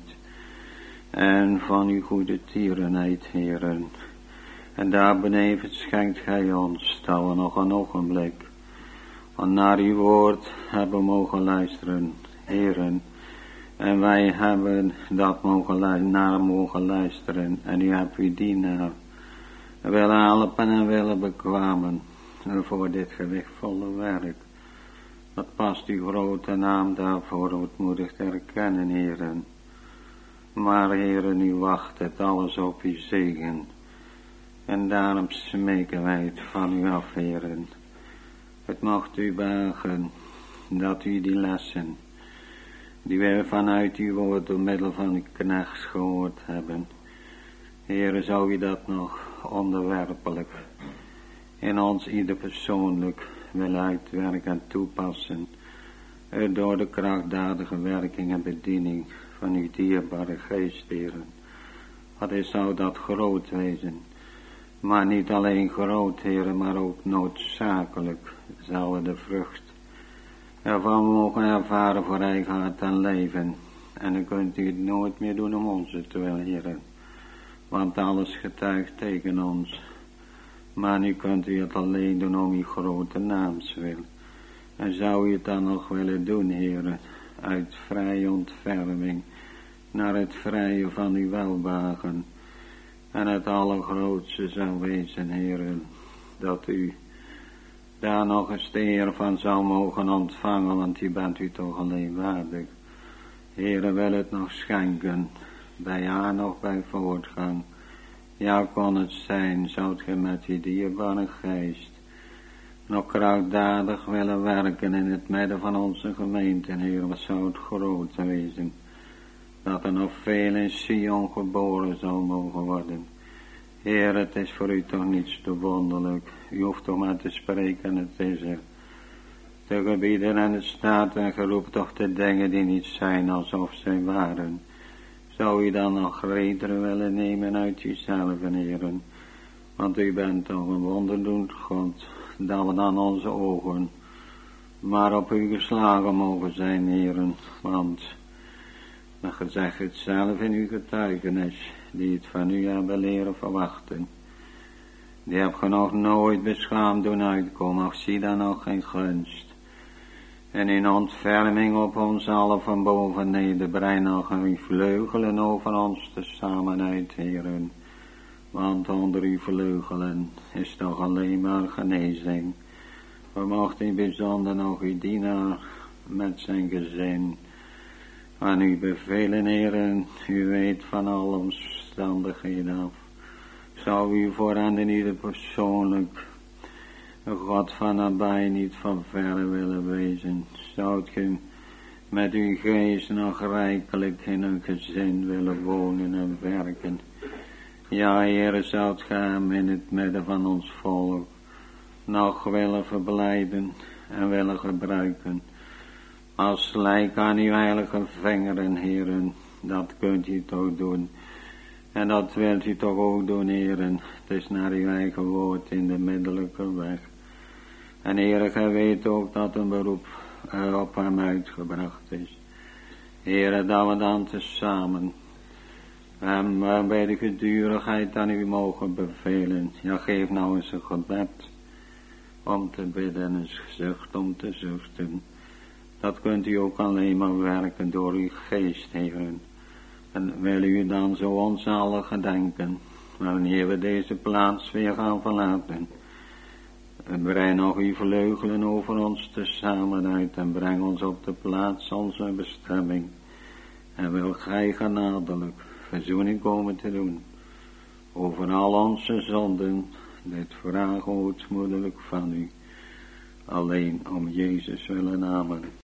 en van uw goede tierenheid, heren. En daar benevens schenkt gij ons dat we nog een ogenblik naar uw woord hebben mogen luisteren, heren. En wij hebben dat mogen luisteren. En u hebt u dienaar willen helpen en willen bekwamen voor dit gewichtvolle werk. Dat past uw grote naam daarvoor ootmoedig te erkennen, heren. Maar heren, u wacht het alles op uw zegen. En daarom smeken wij het van u af, heren. Het mocht u wagen dat u die lessen, die wij vanuit uw woord door middel van uw knechts gehoord hebben, heren, zou u dat nog onderwerpelijk in ons ieder persoonlijk willen uitwerken en toepassen, door de krachtdadige werking en bediening van uw dierbare geest, heren. Wat is zou dat groot wezen, maar niet alleen groot, heren, maar ook noodzakelijk zal we de vrucht ervan mogen ervaren voor eigen hart en leven. En dan kunt u het nooit meer doen om onze terwijl, heren, want alles getuigt tegen ons. Maar nu kunt u het alleen doen om uw grote naams wil. En zou u het dan nog willen doen, heren, uit vrije ontferming, naar het vrije van uw welbehagen. En het allergrootste zou wezen, heren, dat u daar nog eens de eer van zou mogen ontvangen, want u bent u toch alleen waardig. Heren, wil het nog schenken, bij haar nog bij voortgang. Ja, kon het zijn, zoudt ge met die dierbare geest nog krachtdadig willen werken in het midden van onze gemeente, Heer, wat zou het groot wezen, dat er nog veel in Sion geboren zou mogen worden. Heer, het is voor u toch niets te wonderlijk, u hoeft toch maar te spreken en het is er. Te gebieden en het staat en geroepen toch de dingen die niet zijn alsof zij waren. Zou u dan nog redenen willen nemen uit uzelf, heren, want u bent toch een wonderdoend God, dat we dan onze ogen maar op u geslagen mogen zijn, heren, want je zegt het zelf in uw getuigenis, die het van u hebben leren verwachten. Die heb je nog nooit beschaamd doen uitkomen, of zie dan nog geen gunst. En in ontferming op ons allen van boven neder, brei nog uw vleugelen over ons tezamen uit, heren. Want onder uw vleugelen is toch alleen maar genezing. We mochten in bijzonder nog uw dienaar met zijn gezin aan u bevelen, heren. U weet van alle omstandigheden af. Zou u voor hen in ieder persoonlijk God van nabij, niet van verre willen wezen. Zoudt ge met uw geest nog rijkelijk in een gezin willen wonen en werken. Ja, Heere, zoudt ge hem in het midden van ons volk nog willen verblijden en willen gebruiken. Als lijk aan uw heilige vingeren, heren, dat kunt u toch doen. En dat wilt u toch ook doen, heren. Het is naar uw eigen woord in de middelijke weg. En Heere, gij weet ook dat een beroep op hem uitgebracht is. Heere, dat we dan tezamen hem bij de gedurigheid aan u mogen bevelen. Ja, geef nou eens een gebed om te bidden en een zucht om te zuchten. Dat kunt u ook alleen maar werken door uw geest, heren. En wil u dan zo ons allen gedenken, wanneer we deze plaats weer gaan verlaten. En brei nog uw vleugelen over ons tezamen uit en breng ons op de plaats onze bestemming. En wil gij genadelijk verzoening komen te doen over al onze zonden. Dit vragen ootmoedelijk van u. Alleen om Jezus willen, amen.